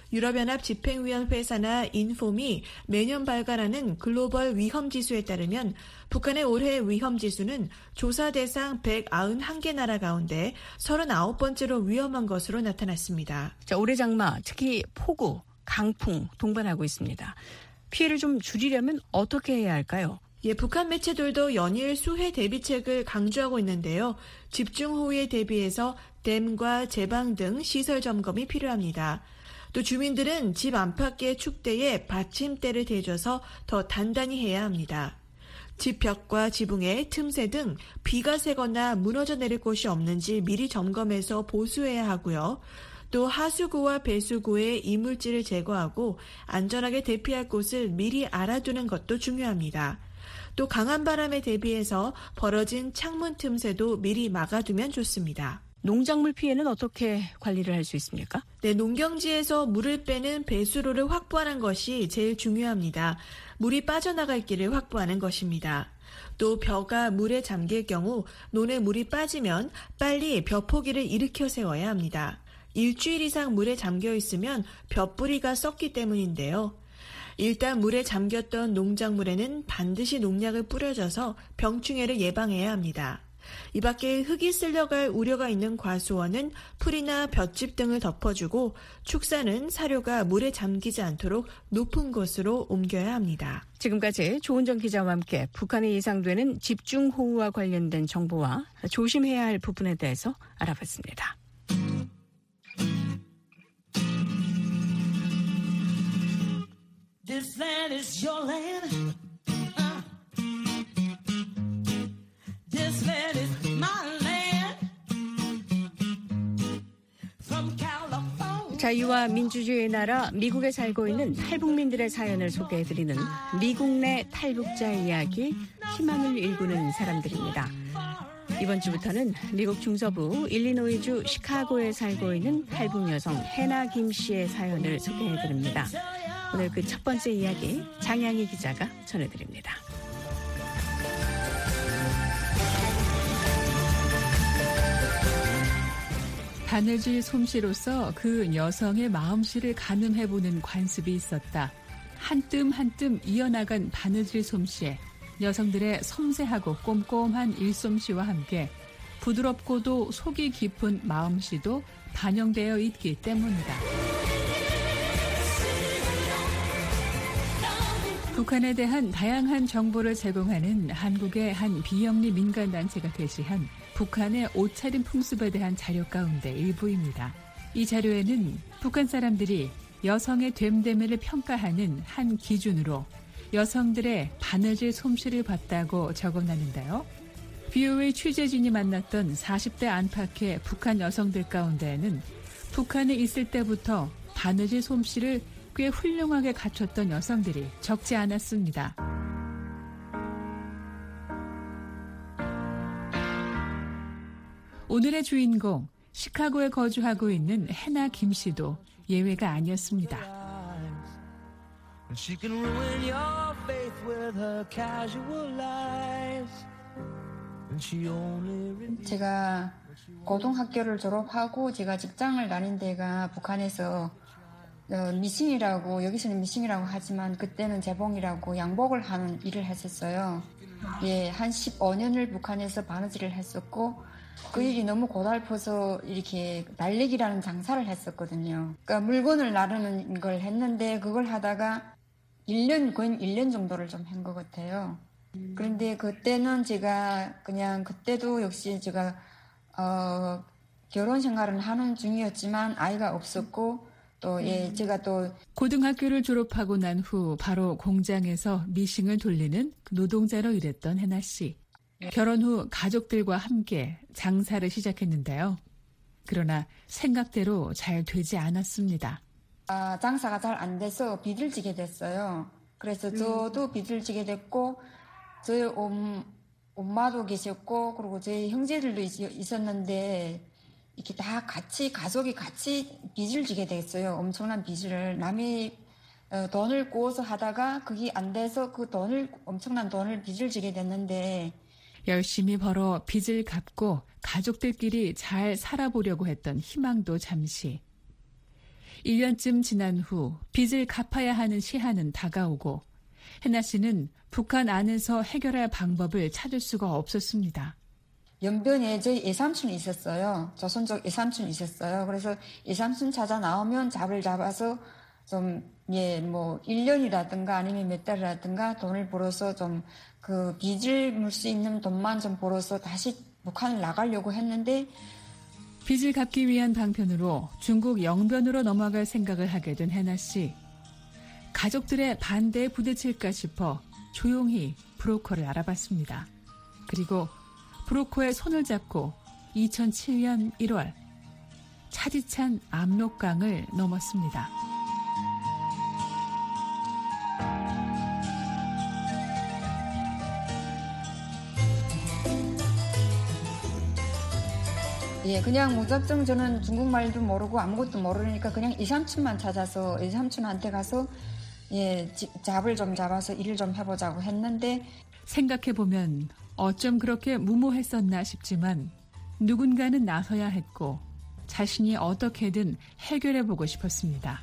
유럽연합 집행위원회 산하 인폼이 매년 발간하는 글로벌 위험지수에 따르면 북한의 올해 위험지수는 조사 대상 백구십일 개 나라 가운데 서른아홉 번째로 위험한 것으로 나타났습니다. 자, 올해 장마 특히 폭우, 강풍 동반하고 있습니다. 피해를 좀 줄이려면 어떻게 해야 할까요? 예, 북한 매체들도 연일 수해 대비책을 강조하고 있는데요. 집중호우에 대비해서 댐과 제방 등 시설 점검이 필요합니다. 또 주민들은 집 안팎의 축대에 받침대를 대줘서 더 단단히 해야 합니다. 집 벽과 지붕에 틈새 등 비가 새거나 무너져 내릴 곳이 없는지 미리 점검해서 보수해야 하고요. 또 하수구와 배수구에 이물질을 제거하고 안전하게 대피할 곳을 미리 알아두는 것도 중요합니다. 또 강한 바람에 대비해서 벌어진 창문 틈새도 미리 막아두면 좋습니다. 농작물 피해는 어떻게 관리를 할 수 있습니까? 네, 농경지에서 물을 빼는 배수로를 확보하는 것이 제일 중요합니다. 물이 빠져나갈 길을 확보하는 것입니다. 또 벼가 물에 잠길 경우 논에 물이 빠지면 빨리 벼포기를 일으켜 세워야 합니다. 일주일 이상 물에 잠겨 있으면 벼뿌리가 썩기 때문인데요. 일단 물에 잠겼던 농작물에는 반드시 농약을 뿌려줘서 병충해를 예방해야 합니다. 이 밖에 흙이 쓸려갈 우려가 있는 과수원은 풀이나 볏짚 등을 덮어주고 축사는 사료가 물에 잠기지 않도록 높은 곳으로 옮겨야 합니다. 지금까지 조은정 기자와 함께 북한에 예상되는 집중호우와 관련된 정보와 조심해야 할 부분에 대해서 알아봤습니다. This land is your land. Uh. This land is my land. From California. 자유와 민주주의의 나라 미국에 살고 있는 탈북민들의 사연을 소개해드리는 미국 내 탈북자 이야기, 희망을 일구는 사람들입니다. 이번 주부터는 미국 중서부 일리노이주 시카고에 살고 있는 탈북 여성 해나 김 씨의 사연을 소개해드립니다. 오늘 그 첫 번째 이야기 장양희 기자가 전해드립니다. 바느질 솜씨로서 그 여성의 마음씨를 가늠해보는 관습이 있었다. 한 뜸 한 뜸 이어나간 바느질 솜씨에 여성들의 섬세하고 꼼꼼한 일솜씨와 함께 부드럽고도 속이 깊은 마음씨도 반영되어 있기 때문이다. 북한에 대한 다양한 정보를 제공하는 한국의 한 비영리 민간단체가 게시한 북한의 옷차림 풍습에 대한 자료 가운데 일부입니다. 이 자료에는 북한 사람들이 여성의 됨됨이를 평가하는 한 기준으로 여성들의 바느질 솜씨를 봤다고 적어놨는데요. 비오에이 취재진이 만났던 사십 대 안팎의 북한 여성들 가운데에는 북한에 있을 때부터 바느질 솜씨를 꽤 훌륭하게 갖췄던 여성들이 적지 않았습니다. 오늘의 주인공, 시카고에 거주하고 있는 해나 김 씨도 예외가 아니었습니다. 제가 고등학교를 졸업하고 제가 직장을 다닌 데가 북한에서 어, 미싱이라고, 여기서는 미싱이라고 하지만 그때는 재봉이라고 양복을 하는 일을 했었어요. 예, 한 십오 년을 북한에서 바느질을 했었고 그 일이 너무 고달퍼서 이렇게 날리기라는 장사를 했었거든요. 그러니까 물건을 나르는 걸 했는데 그걸 하다가 일 년, 거의 일 년 정도를 좀 한 것 같아요. 그런데 그때는 제가 그냥 그때도 역시 제가 어, 결혼 생활은 하는 중이었지만 아이가 없었고 또 예, 제가 또 고등학교를 졸업하고 난 후 바로 공장에서 미싱을 돌리는 노동자로 일했던 해나 씨. 결혼 후 가족들과 함께 장사를 시작했는데요. 그러나 생각대로 잘 되지 않았습니다. 아, 장사가 잘 안 돼서 빚을 지게 됐어요. 그래서 저도 빚을 지게 됐고 저희 옴, 엄마도 계셨고 그리고 저희 형제들도 있, 있었는데 이렇게 다 같이 가족이 같이 빚을 지게 됐어요. 엄청난 빚을. 남이 어, 돈을 꾸어서 하다가 그게 안 돼서 그 돈을 엄청난 돈을 빚을 지게 됐는데 열심히 벌어 빚을 갚고 가족들끼리 잘 살아보려고 했던 희망도 잠시. 일 년쯤 지난 후 빚을 갚아야 하는 시한은 다가오고 해나 씨는 북한 안에서 해결할 방법을 찾을 수가 없었습니다. 연변에 저희 외삼촌이 있었어요. 조선족 외삼촌이 있었어요. 그래서 외삼촌 찾아 나오면 잡을 잡아서 좀, 예, 뭐, 일 년이라든가 아니면 몇 달이라든가 돈을 벌어서 좀 그 빚을 물 수 있는 돈만 좀 벌어서 다시 북한을 나가려고 했는데 빚을 갚기 위한 방편으로 중국 영변으로 넘어갈 생각을 하게 된 해나 씨. 가족들의 반대에 부딪힐까 싶어 조용히 브로커를 알아봤습니다. 그리고 브로커의 손을 잡고 이천칠 년 일월 차디찬 압록강을 넘었습니다. 예, 그냥 무작정 저는 중국말도 모르고 아무것도 모르니까 그냥 이삼촌만 찾아서 이삼촌한테 가서 예, 잡을 좀 잡아서 일을 좀 해보자고 했는데 생각해보면 어쩜 그렇게 무모했었나 싶지만 누군가는 나서야 했고 자신이 어떻게든 해결해보고 싶었습니다.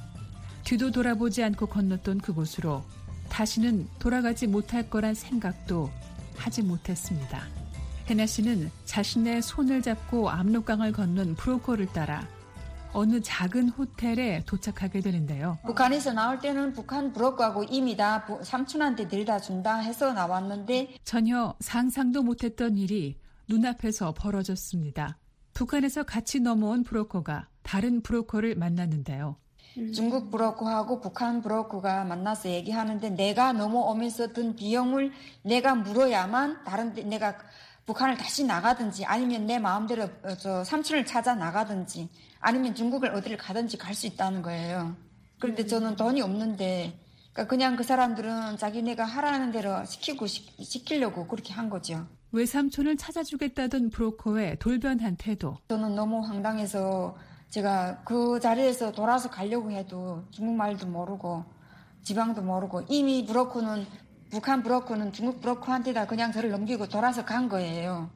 뒤도 돌아보지 않고 건넜던 그곳으로 다시는 돌아가지 못할 거란 생각도 하지 못했습니다. 해나 씨는 자신의 손을 잡고 압록강을 건넌 브로커를 따라 어느 작은 호텔에 도착하게 되는데요. 북한에서 나올 때는 북한 브로커하고 이미 다 삼촌한테 들여다 준다 해서 나왔는데 전혀 상상도 못했던 일이 눈앞에서 벌어졌습니다. 북한에서 같이 넘어온 브로커가 다른 브로커를 만났는데요. 중국 브로커하고 북한 브로커가 만나서 얘기하는데 내가 넘어오면서 든 비용을 내가 물어야만 다른 데 내가 북한을 다시 나가든지 아니면 내 마음대로 저 삼촌을 찾아 나가든지 아니면 중국을 어디를 가든지 갈 수 있다는 거예요. 그런데 저는 돈이 없는데 그러니까 그냥 그 사람들은 자기네가 하라는 대로 시키고 시키려고 그렇게 한 거죠. 외삼촌을 찾아주겠다던 브로커의 돌변한 태도. 저는 너무 황당해서 제가 그 자리에서 돌아서 가려고 해도 중국말도 모르고 지방도 모르고 이미 브로커는 북한 브로커는 중국 브로커한테다 그냥 저를 넘기고 돌아서 간 거예요.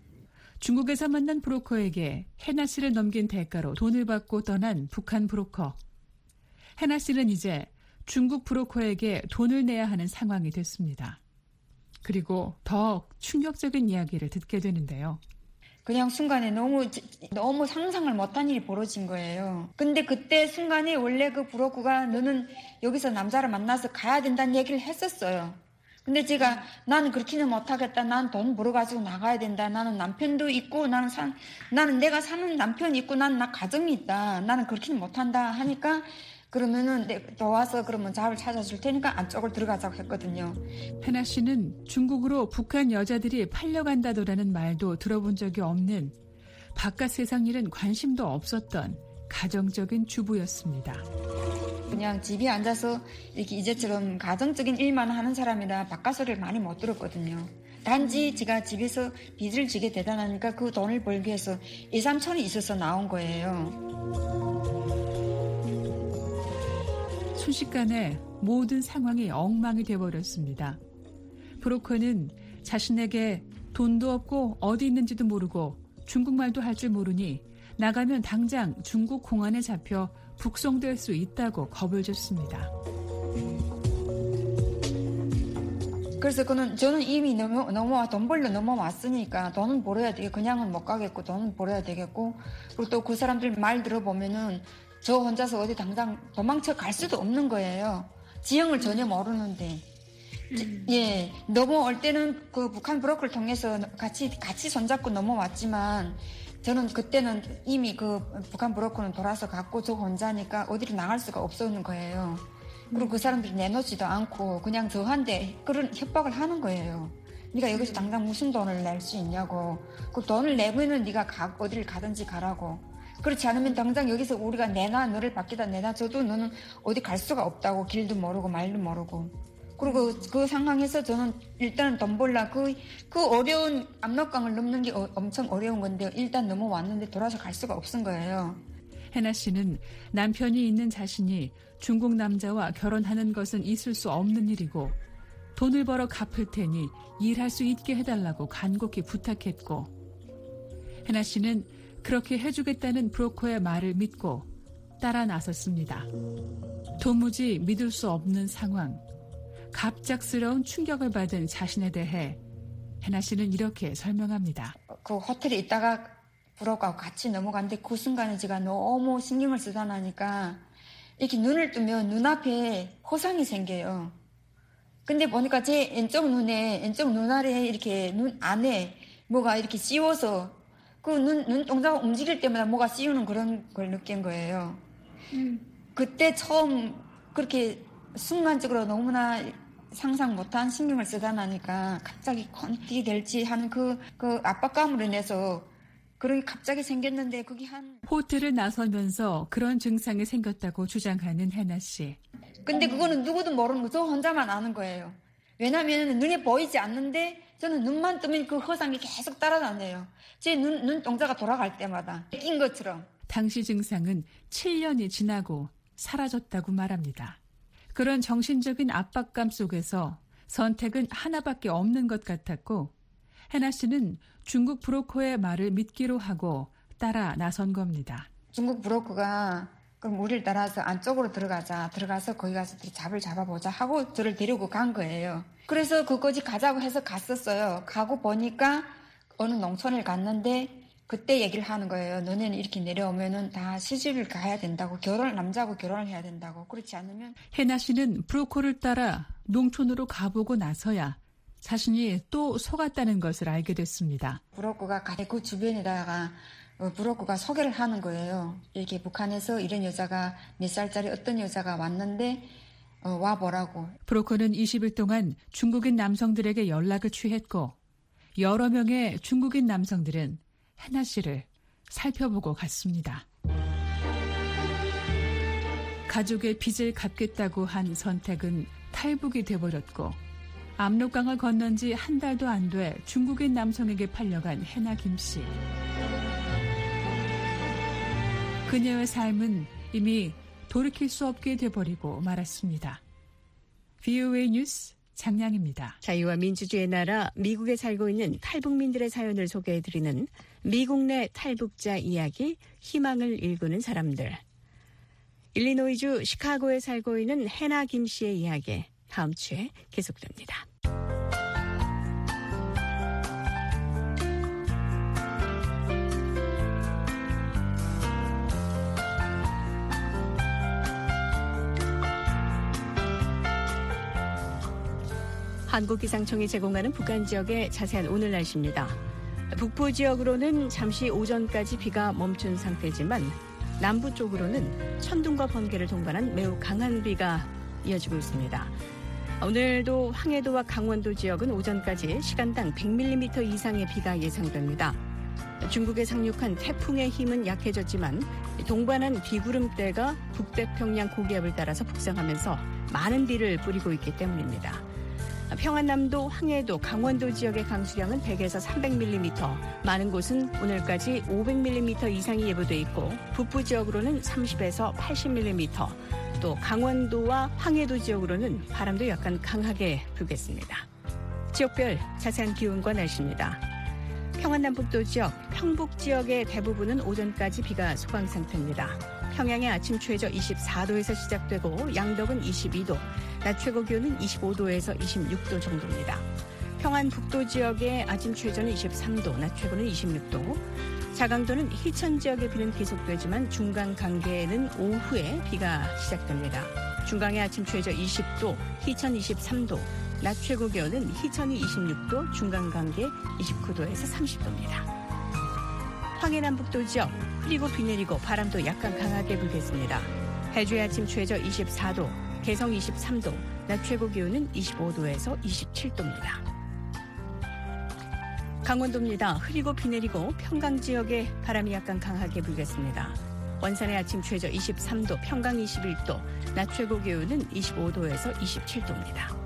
중국에서 만난 브로커에게 해나 씨를 넘긴 대가로 돈을 받고 떠난 북한 브로커. 해나 씨는 이제 중국 브로커에게 돈을 내야 하는 상황이 됐습니다. 그리고 더 충격적인 이야기를 듣게 되는데요. 그냥 순간에 너무 너무 상상을 못한 일이 벌어진 거예요. 근데 그때 순간에 원래 그 브로커가 너는 여기서 남자를 만나서 가야 된다는 얘기를 했었어요. 근데 제가 나는 그렇게는 못하겠다. 난 돈 벌어가지고 나가야 된다. 나는 남편도 있고 나는 산, 나는 내가 사는 남편이 있고 나는 나 가정이 있다. 나는 그렇게는 못한다 하니까 그러면은 너 와서 그러면 잡을 찾아줄 테니까 안쪽으로 들어가자고 했거든요. 해나 씨는 중국으로 북한 여자들이 팔려간다더라는 말도 들어본 적이 없는 바깥 세상 일은 관심도 없었던 가정적인 주부였습니다. 그냥 집에 앉아서 이렇게 이제처럼 가정적인 일만 하는 사람이라 바깥 소리를 많이 못 들었거든요. 단지 제가 집에서 빚을 지게 되다니까 그 돈을 벌기 위해서 이삼촌이 있어서 나온 거예요. 순식간에 모든 상황이 엉망이 되어버렸습니다. 브로커는 자신에게 돈도 없고 어디 있는지도 모르고 중국말도 할 줄 모르니 나가면 당장 중국 공안에 잡혀 북송될 수 있다고 겁을 줬습니다. 그래서 그는 저는 이미 넘어 넘어 돈 벌러 넘어왔으니까 돈은 벌어야 되게 그냥은 못 가겠고 돈은 벌어야 되겠고 그리고 또 그 사람들 말 들어보면은 저 혼자서 어디 당장 도망쳐 갈 수도 없는 거예요. 지형을 전혀 모르는데. 음. 예, 넘어올 때는 그 북한 브로커를 통해서 같이 같이 손잡고 넘어왔지만 저는 그때는 이미 그 북한 브로커는 돌아서 갔고 저 혼자니까 어디로 나갈 수가 없었는 거예요. 그리고 그 사람들이 내놓지도 않고 그냥 저한테 그런 협박을 하는 거예요. 네가 여기서 당장 무슨 돈을 낼 수 있냐고. 그 돈을 내면은 네가 가, 어디를 가든지 가라고. 그렇지 않으면 당장 여기서 우리가 내놔 너를 밖에다 내놔줘도 너는 어디 갈 수가 없다고. 길도 모르고 말도 모르고. 그리고 그, 그 상황에서 저는 일단 돈 벌라 그, 그 어려운 압록강을 넘는 게 어, 엄청 어려운 건데 일단 넘어왔는데 돌아서 갈 수가 없은 거예요. 해나 씨는 남편이 있는 자신이 중국 남자와 결혼하는 것은 있을 수 없는 일이고 돈을 벌어 갚을 테니 일할 수 있게 해달라고 간곡히 부탁했고 해나 씨는 그렇게 해주겠다는 브로커의 말을 믿고 따라 나섰습니다. 도무지 믿을 수 없는 상황, 갑작스러운 충격을 받은 자신에 대해 해나 씨는 이렇게 설명합니다. 그 호텔에 있다가 브로커하고 같이 넘어갔는데 그 순간에 제가 너무 신경을 쓰다 나니까 이렇게 눈을 뜨면 눈앞에 호상이 생겨요. 근데 보니까 제 왼쪽 눈에, 왼쪽 눈 아래 이렇게 눈 안에 뭐가 이렇게 씌워서 그 눈, 눈동자가 움직일 때마다 뭐가 씌우는 그런 걸 느낀 거예요. 음. 그때 처음 그렇게 순간적으로 너무나 상상 못한 신경을 쓰다 나니까 갑자기 어떻게 될지 하는 그, 그 압박감으로 인해서 그런 게 갑자기 생겼는데 그게 한... 호텔을 나서면서 그런 증상이 생겼다고 주장하는 해나 씨. 근데 그거는 누구도 모르는 거, 저 혼자만 아는 거예요. 왜냐하면 눈에 보이지 않는데 저는 눈만 뜨면 그 허상이 계속 따라다녀요. 제 눈, 눈동자가 돌아갈 때마다 낀 것처럼. 당시 증상은 칠 년이 지나고 사라졌다고 말합니다. 그런 정신적인 압박감 속에서 선택은 하나밖에 없는 것 같았고 해나 씨는 중국 브로커의 말을 믿기로 하고 따라 나선 겁니다. 중국 브로커가 그럼 우리를 따라서 안쪽으로 들어가자. 들어가서 거기 가서 잡을 잡아보자 하고 저를 데리고 간 거예요. 그래서 그거지 가자고 해서 갔었어요. 가고 보니까 어느 농촌을 갔는데 그때 얘기를 하는 거예요. 너네는 이렇게 내려오면은 다 시집을 가야 된다고. 결혼, 남자하고 결혼을 해야 된다고. 그렇지 않으면. 해나 씨는 브로커를 따라 농촌으로 가보고 나서야 자신이 또 속았다는 것을 알게 됐습니다. 브로커가 그 주변에다가 브로커가 소개를 하는 거예요. 이렇게 북한에서 이런 여자가 몇 살짜리 어떤 여자가 왔는데 어, 와보라고. 브로커는 이십 일 동안 중국인 남성들에게 연락을 취했고 여러 명의 중국인 남성들은 해나 씨를 살펴보고 갔습니다. 가족의 빚을 갚겠다고 한 선택은 탈북이 돼버렸고 압록강을 건넌 지 한 달도 안 돼 중국인 남성에게 팔려간 해나 김 씨. 그녀의 삶은 이미 돌이킬 수 없게 돼버리고 말았습니다. 브이오에이 뉴스 장량입니다. 자유와 민주주의의 나라 미국에 살고 있는 탈북민들의 사연을 소개해드리는 미국 내 탈북자 이야기, 희망을 일구는 사람들. 일리노이주 시카고에 살고 있는 해나 김 씨의 이야기, 다음 주에 계속됩니다. 한국기상청이 제공하는 북한 지역의 자세한 오늘 날씨입니다. 북부 지역으로는 잠시 오전까지 비가 멈춘 상태지만 남부 쪽으로는 천둥과 번개를 동반한 매우 강한 비가 이어지고 있습니다. 오늘도 황해도와 강원도 지역은 오전까지 시간당 백 밀리미터 이상의 비가 예상됩니다. 중국에 상륙한 태풍의 힘은 약해졌지만 동반한 비구름대가 북태평양 고기압을 따라서 북상하면서 많은 비를 뿌리고 있기 때문입니다. 평안남도, 황해도, 강원도 지역의 강수량은 백에서 삼백 밀리미터, 많은 곳은 오늘까지 오백 밀리미터 이상이 예보돼 있고 북부 지역으로는 삼십에서 팔십 밀리미터, 또 강원도와 황해도 지역으로는 바람도 약간 강하게 불겠습니다. 지역별 자세한 기온과 날씨입니다. 평안남북도 지역, 평북 지역의 대부분은 오전까지 비가 소강 상태입니다. 평양의 아침 최저 이십사 도에서 시작되고 양덕은 이십이 도, 낮 최고 기온은 이십오 도에서 이십육 도 정도입니다. 평안 북도 지역의 아침 최저는 이십삼 도, 낮 최고는 이십육 도. 자강도는 희천 지역의 비는 계속되지만 중강 강계에는 오후에 비가 시작됩니다. 중강의 아침 최저 이십 도, 희천 이십삼 도, 낮 최고 기온은 희천이 이십육 도, 중강 강계 이십구 도에서 삼십 도입니다. 황해남북도 지역, 흐리고 비 내리고 바람도 약간 강하게 불겠습니다. 해주의 아침 최저 이십사 도, 개성 이십삼 도, 낮 최고 기온은 이십오 도에서 이십칠 도입니다. 강원도입니다. 흐리고 비 내리고 평강 지역에 바람이 약간 강하게 불겠습니다. 원산의 아침 최저 이십삼 도, 평강 이십일 도, 낮 최고 기온은 이십오 도에서 이십칠 도입니다.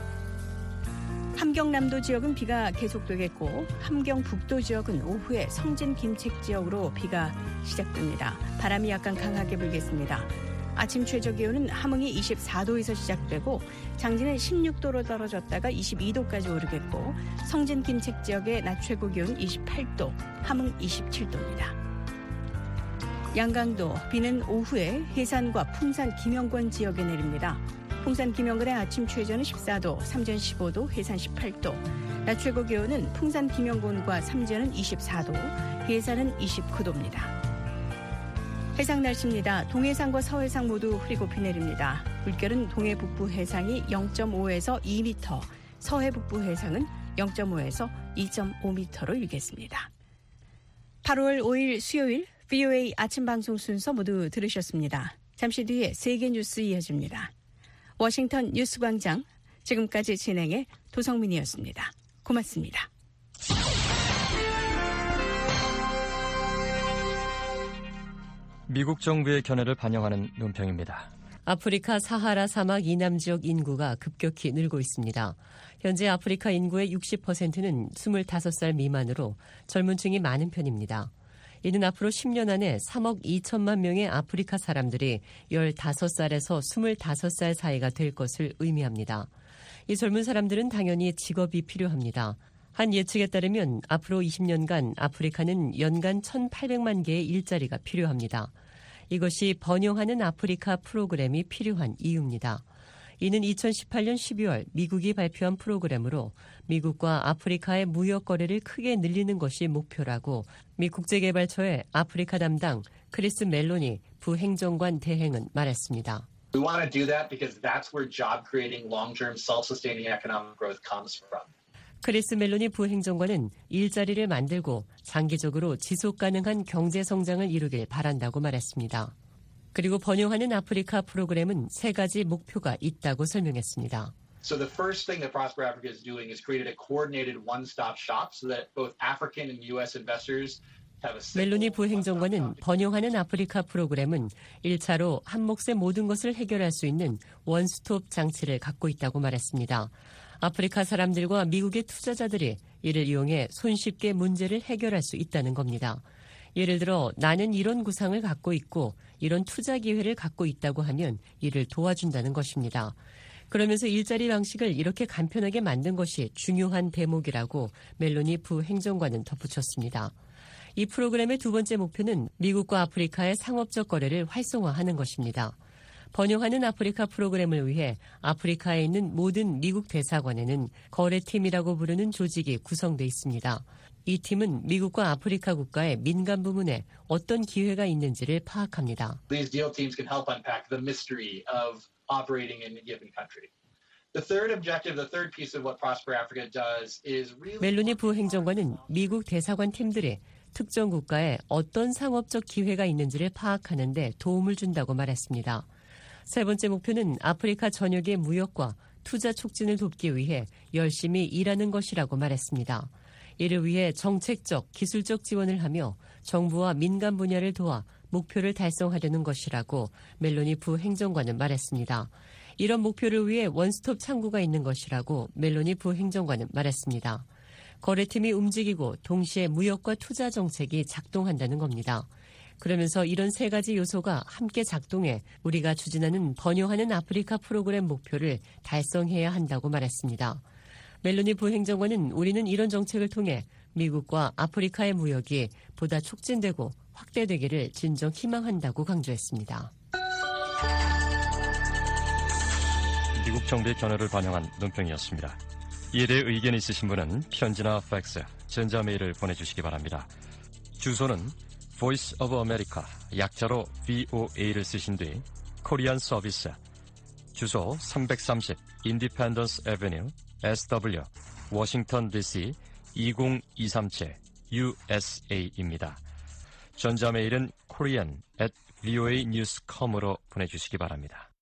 함경남도 지역은 비가 계속되겠고 함경 북도 지역은 오후에 성진 김책 지역으로 비가 시작됩니다. 바람이 약간 강하게 불겠습니다. 아침 최저 기온은 함흥이 이십사 도에서 시작되고 장진은 십육 도로 떨어졌다가 이십이 도까지 오르겠고 성진 김책 지역의 낮 최고 기온 이십팔 도, 함흥 이십칠 도입니다. 양강도 비는 오후에 해산과 풍산 김영권 지역에 내립니다. 풍산 김영권의 아침 최저는 십사 도, 삼전 십오 도, 해산 십팔 도. 낮 최고 기온은 풍산 김영권과 삼전은 이십사 도, 해산은 이십구 도입니다. 해상 날씨입니다. 동해상과 서해상 모두 흐리고 비 내립니다. 물결은 동해 북부 해상이 영 점 오에서 이 미터, 서해 북부 해상은 영 점 오에서 이 점 오 미터로 일겠습니다. 팔월 오일 수요일 브이오에이 아침 방송 순서 모두 들으셨습니다. 잠시 뒤에 세계 뉴스 이어집니다. 워싱턴 뉴스광장, 지금까지 진행의 도성민이었습니다. 고맙습니다. 미국 정부의 견해를 반영하는 논평입니다. 아프리카 사하라 사막 이남 지역 인구가 급격히 늘고 있습니다. 현재 아프리카 인구의 육십 퍼센트는 스물다섯 살 미만으로 젊은 층이 많은 편입니다. 이는 앞으로 십 년 안에 삼억 이천만 명의 아프리카 사람들이 열다섯 살에서 스물다섯 살 사이가 될 것을 의미합니다. 이 젊은 사람들은 당연히 직업이 필요합니다. 한 예측에 따르면 앞으로 이십 년간 아프리카는 연간 천팔백만 개의 일자리가 필요합니다. 이것이 번영하는 아프리카 프로그램이 필요한 이유입니다. 이는 이천십팔 년 십이월 미국이 발표한 프로그램으로 미국과 아프리카의 무역 거래를 크게 늘리는 것이 목표라고 미 국제개발처의 아프리카 담당 크리스 멜로니 부행정관 대행은 말했습니다. We want to do that because that's where job-creating, long-term, self-sustaining economic growth comes from. 크리스 멜로니 부행정관은 일자리를 만들고 장기적으로 지속가능한 경제성장을 이루길 바란다고 말했습니다. 그리고 번영하는 아프리카 프로그램은 세 가지 목표가 있다고 설명했습니다. So the first thing that Prosper Africa is doing is created a coordinated one-stop shop so that both African and U S investors 멜로니 부행정관은 번영하는 아프리카 프로그램은 일 차로 한 몫의 모든 것을 해결할 수 있는 원스톱 장치를 갖고 있다고 말했습니다. 아프리카 사람들과 미국의 투자자들이 이를 이용해 손쉽게 문제를 해결할 수 있다는 겁니다. 예를 들어 나는 이런 구상을 갖고 있고 이런 투자 기회를 갖고 있다고 하면 이를 도와준다는 것입니다. 그러면서 일자리 방식을 이렇게 간편하게 만든 것이 중요한 대목이라고 멜로니 부행정관은 덧붙였습니다. 이 프로그램의 두 번째 목표는 미국과 아프리카의 상업적 거래를 활성화하는 것입니다. 번영하는 아프리카 프로그램을 위해 아프리카에 있는 모든 미국 대사관에는 거래팀이라고 부르는 조직이 구성돼 있습니다. 이 팀은 미국과 아프리카 국가의 민간 부문에 어떤 기회가 있는지를 파악합니다. These deal teams can help unpack the mystery of operating in a given country. The third objective, the third piece of what Prosper Africa does is really 멜로니 부행정관은 미국 대사관 팀들이 특정 국가에 어떤 상업적 기회가 있는지를 파악하는 데 도움을 준다고 말했습니다. 세 번째 목표는 아프리카 전역의 무역과 투자 촉진을 돕기 위해 열심히 일하는 것이라고 말했습니다. 이를 위해 정책적, 기술적 지원을 하며 정부와 민간 분야를 도와 목표를 달성하려는 것이라고 멜로니 부행정관은 말했습니다. 이런 목표를 위해 원스톱 창구가 있는 것이라고 멜로니 부행정관은 말했습니다. 거래팀이 움직이고 동시에 무역과 투자 정책이 작동한다는 겁니다. 그러면서 이런 세 가지 요소가 함께 작동해 우리가 추진하는 번영하는 아프리카 프로그램 목표를 달성해야 한다고 말했습니다. 멜로니 부행정관은 우리는 이런 정책을 통해 미국과 아프리카의 무역이 보다 촉진되고 확대되기를 진정 희망한다고 강조했습니다. 미국 정부의 견해를 반영한 논평이었습니다. 이에 대해 의견이 있으신 분은 편지나 팩스, 전자메일을 보내주시기 바랍니다. 주소는 Voice of America, 약자로 브이오에이를 쓰신 뒤 코리안 서비스, 주소 삼백삼십 Independence Avenue, 에스더블유, 워싱턴 디씨 이공이삼칠 유에스에이입니다. 전자메일은 korean at 브이오에이 뉴스 닷 컴으로 보내주시기 바랍니다.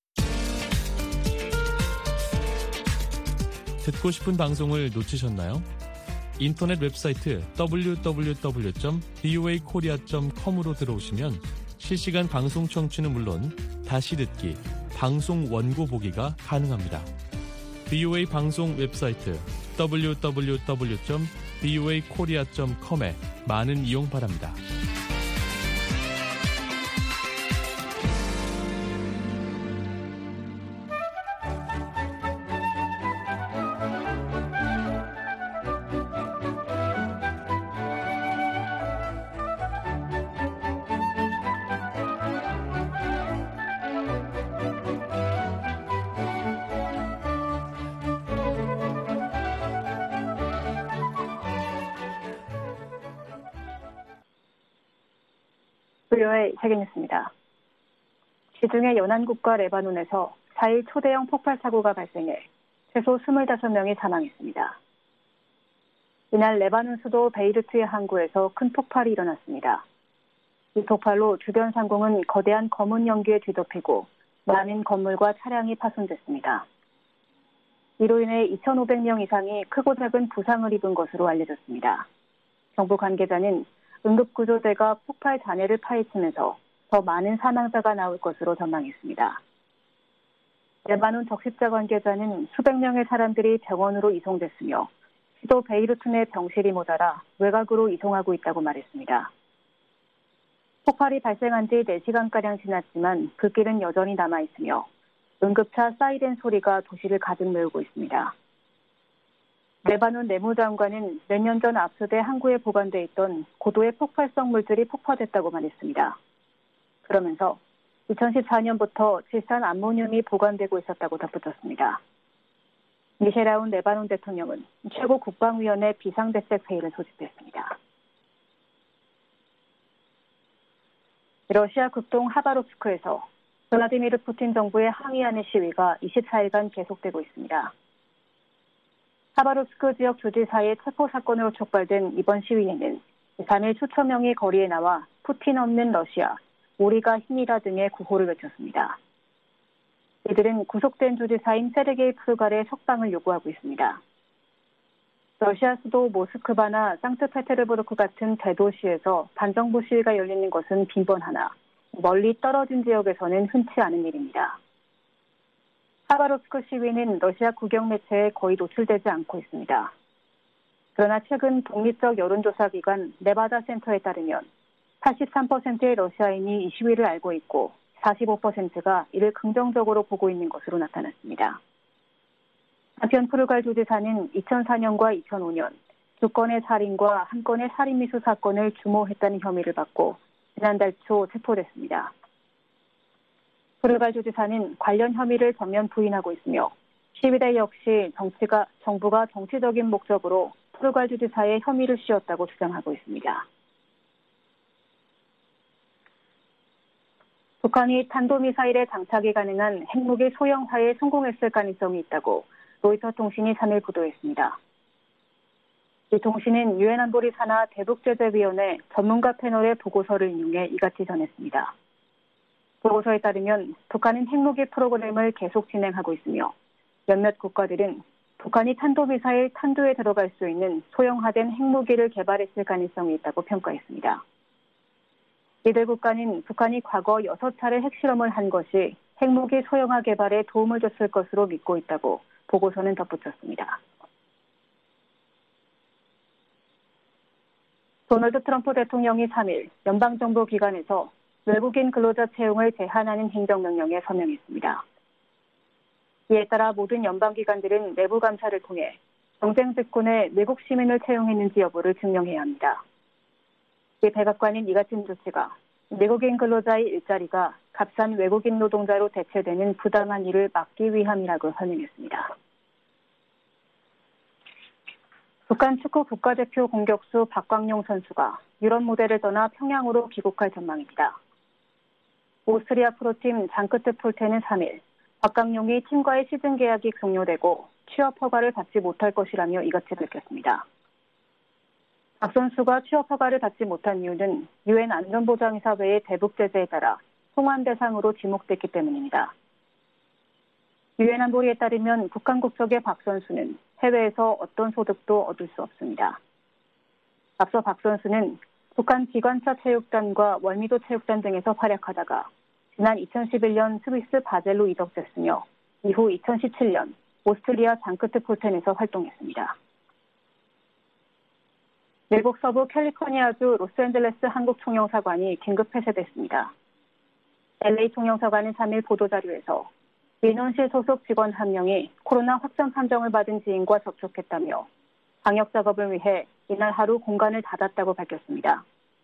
듣고 싶은 방송을 놓치셨나요? 인터넷 웹사이트 더블유 더블유 더블유 점 브이오에이 코리아 점 컴으로 들어오시면 실시간 방송 청취는 물론 다시 듣기, 방송 원고 보기가 가능합니다. 브이오에이 방송 웹사이트 더블유 더블유 더블유 점 브이오에이 코리아 점 컴에 많은 이용 바랍니다. 브이오에이 세계뉴스입니다. 지중해 연안국가 레바논에서 사 일 초대형 폭발 사고가 발생해 최소 스물다섯 명이 사망했습니다. 이날 레바논 수도 베이루트의 항구에서 큰 폭발이 일어났습니다. 이 폭발로 주변 상공은 거대한 검은 연기에 뒤덮이고 많은 건물과 차량이 파손됐습니다. 이로 인해 이천오백 명 이상이 크고 작은 부상을 입은 것으로 알려졌습니다. 정부 관계자는 응급구조대가 폭발 잔해를 파헤치면서 더 많은 사망자가 나올 것으로 전망했습니다. 레바논 적십자 관계자는 수백 명의 사람들이 병원으로 이송됐으며 수도 베이루트 내 병실이 모자라 외곽으로 이송하고 있다고 말했습니다. 폭발이 발생한 지 네 시간가량 지났지만 불길은 여전히 남아있으며 응급차 사이렌 소리가 도시를 가득 메우고 있습니다. 레바논 내무장관은 몇 년 전 압수돼 항구에 보관돼 있던 고도의 폭발성 물질이 폭파됐다고 말했습니다. 그러면서 이천십사 년부터 질산 암모늄이 보관되고 있었다고 덧붙였습니다. 미셸 아운 레바논 대통령은 최고 국방위원회 비상대책회의를 소집했습니다. 러시아 극동 하바롭스크에서 블라디미르 푸틴 정부에 항의하는 시위가 이십사 일간 계속되고 있습니다. 하바롭스크 지역 주지사의 체포 사건으로 촉발된 이번 시위에는 삼 일 수천 명이 거리에 나와 푸틴 없는 러시아, 우리가 힘이다 등의 구호를 외쳤습니다. 이들은 구속된 주지사인 세르게이 프루갈의 석방을 요구하고 있습니다. 러시아 수도 모스크바나 상트페테르부르크 같은 대도시에서 반정부 시위가 열리는 것은 빈번하나 멀리 떨어진 지역에서는 흔치 않은 일입니다. 하바롭스크 시위는 러시아 국영 매체에 거의 노출되지 않고 있습니다. 그러나 최근 독립적 여론조사 기관 네바다 센터에 따르면 팔십삼 퍼센트의 러시아인이 이 시위를 알고 있고 사십오 퍼센트가 이를 긍정적으로 보고 있는 것으로 나타났습니다. 한편 프루갈 주지사는 이천사 년과 이천오 년 두 건의 살인과 한 건의 살인미수 사건을 주모했다는 혐의를 받고 지난달 초 체포됐습니다. 프루갈 주지사는 관련 혐의를 전면 부인하고 있으며 시위대 역시 정치가, 정부가 정치적인 목적으로 프루갈 주지사의 혐의를 씌웠다고 주장하고 있습니다. 북한이 탄도미사일에 장착이 가능한 핵무기 소형화에 성공했을 가능성이 있다고 로이터 통신이 삼 일 보도했습니다. 이 통신은 유엔 안보리 산하 대북제재위원회 전문가 패널의 보고서를 인용해 이같이 전했습니다. 보고서에 따르면 북한은 핵무기 프로그램을 계속 진행하고 있으며 몇몇 국가들은 북한이 탄도미사일 탄두에 들어갈 수 있는 소형화된 핵무기를 개발했을 가능성이 있다고 평가했습니다. 이들 국가는 북한이 과거 여섯 차례 핵실험을 한 것이 핵무기 소형화 개발에 도움을 줬을 것으로 믿고 있다고 보고서는 덧붙였습니다. 도널드 트럼프 대통령이 삼 일 연방정부 기관에서 외국인 근로자 채용을 제한하는 행정명령에 서명했습니다. 이에 따라 모든 연방기관들은 내부 감사를 통해 정쟁 직군에 외국 시민을 채용했는지 여부를 증명해야 합니다. 이 백악관인 이 같은 조치가 외국인 근로자의 일자리가 값싼 외국인 노동자로 대체되는 부당한 일을 막기 위함이라고 설명했습니다. 북한 축구 국가대표 공격수 박광용 선수가 유럽 무대를 떠나 평양으로 귀국할 전망입니다. 오스트리아 프로팀 장크트 폴테는 삼 일 박광용이 팀과의 시즌 계약이 종료되고 취업 허가를 받지 못할 것이라며 이같이 밝혔습니다. 박 선수가 취업 허가를 받지 못한 이유는 유엔 안전보장이사회의 대북 제재에 따라 송환 대상으로 지목됐기 때문입니다. 유엔 안보리에 따르면 북한 국적의 박 선수는 해외에서 어떤 소득도 얻을 수 없습니다. 앞서 박 선수는 북한 기관차 체육단과 월미도 체육단 등에서 활약하다가 지난 이천십일 년 스위스 바젤로 이적됐으며 이후 이천십칠 년 오스트리아 장크트 폴텐에서 활동했습니다. 미국 서부 캘리포니아주 로스앤젤레스 한국 총영사관이 긴급 폐쇄됐습니다. 엘에이 총영사관은 삼 일 보도자료에서 민원실 소속 직원 한 명이 코로나 확산 판정을 받은 지인과 접촉했다며 방역 작업을 위해 이날 하루 공간을 닫았다고 밝혔습니다.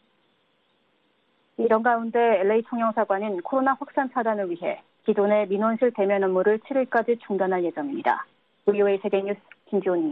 이런 가운데 엘에이 총영사관은 코로나 확산 차단을 위해 기존의 민원실 대면 업무를 칠 일까지 중단할 예정입니다. 브이오에이 세계뉴스 김지원입니다.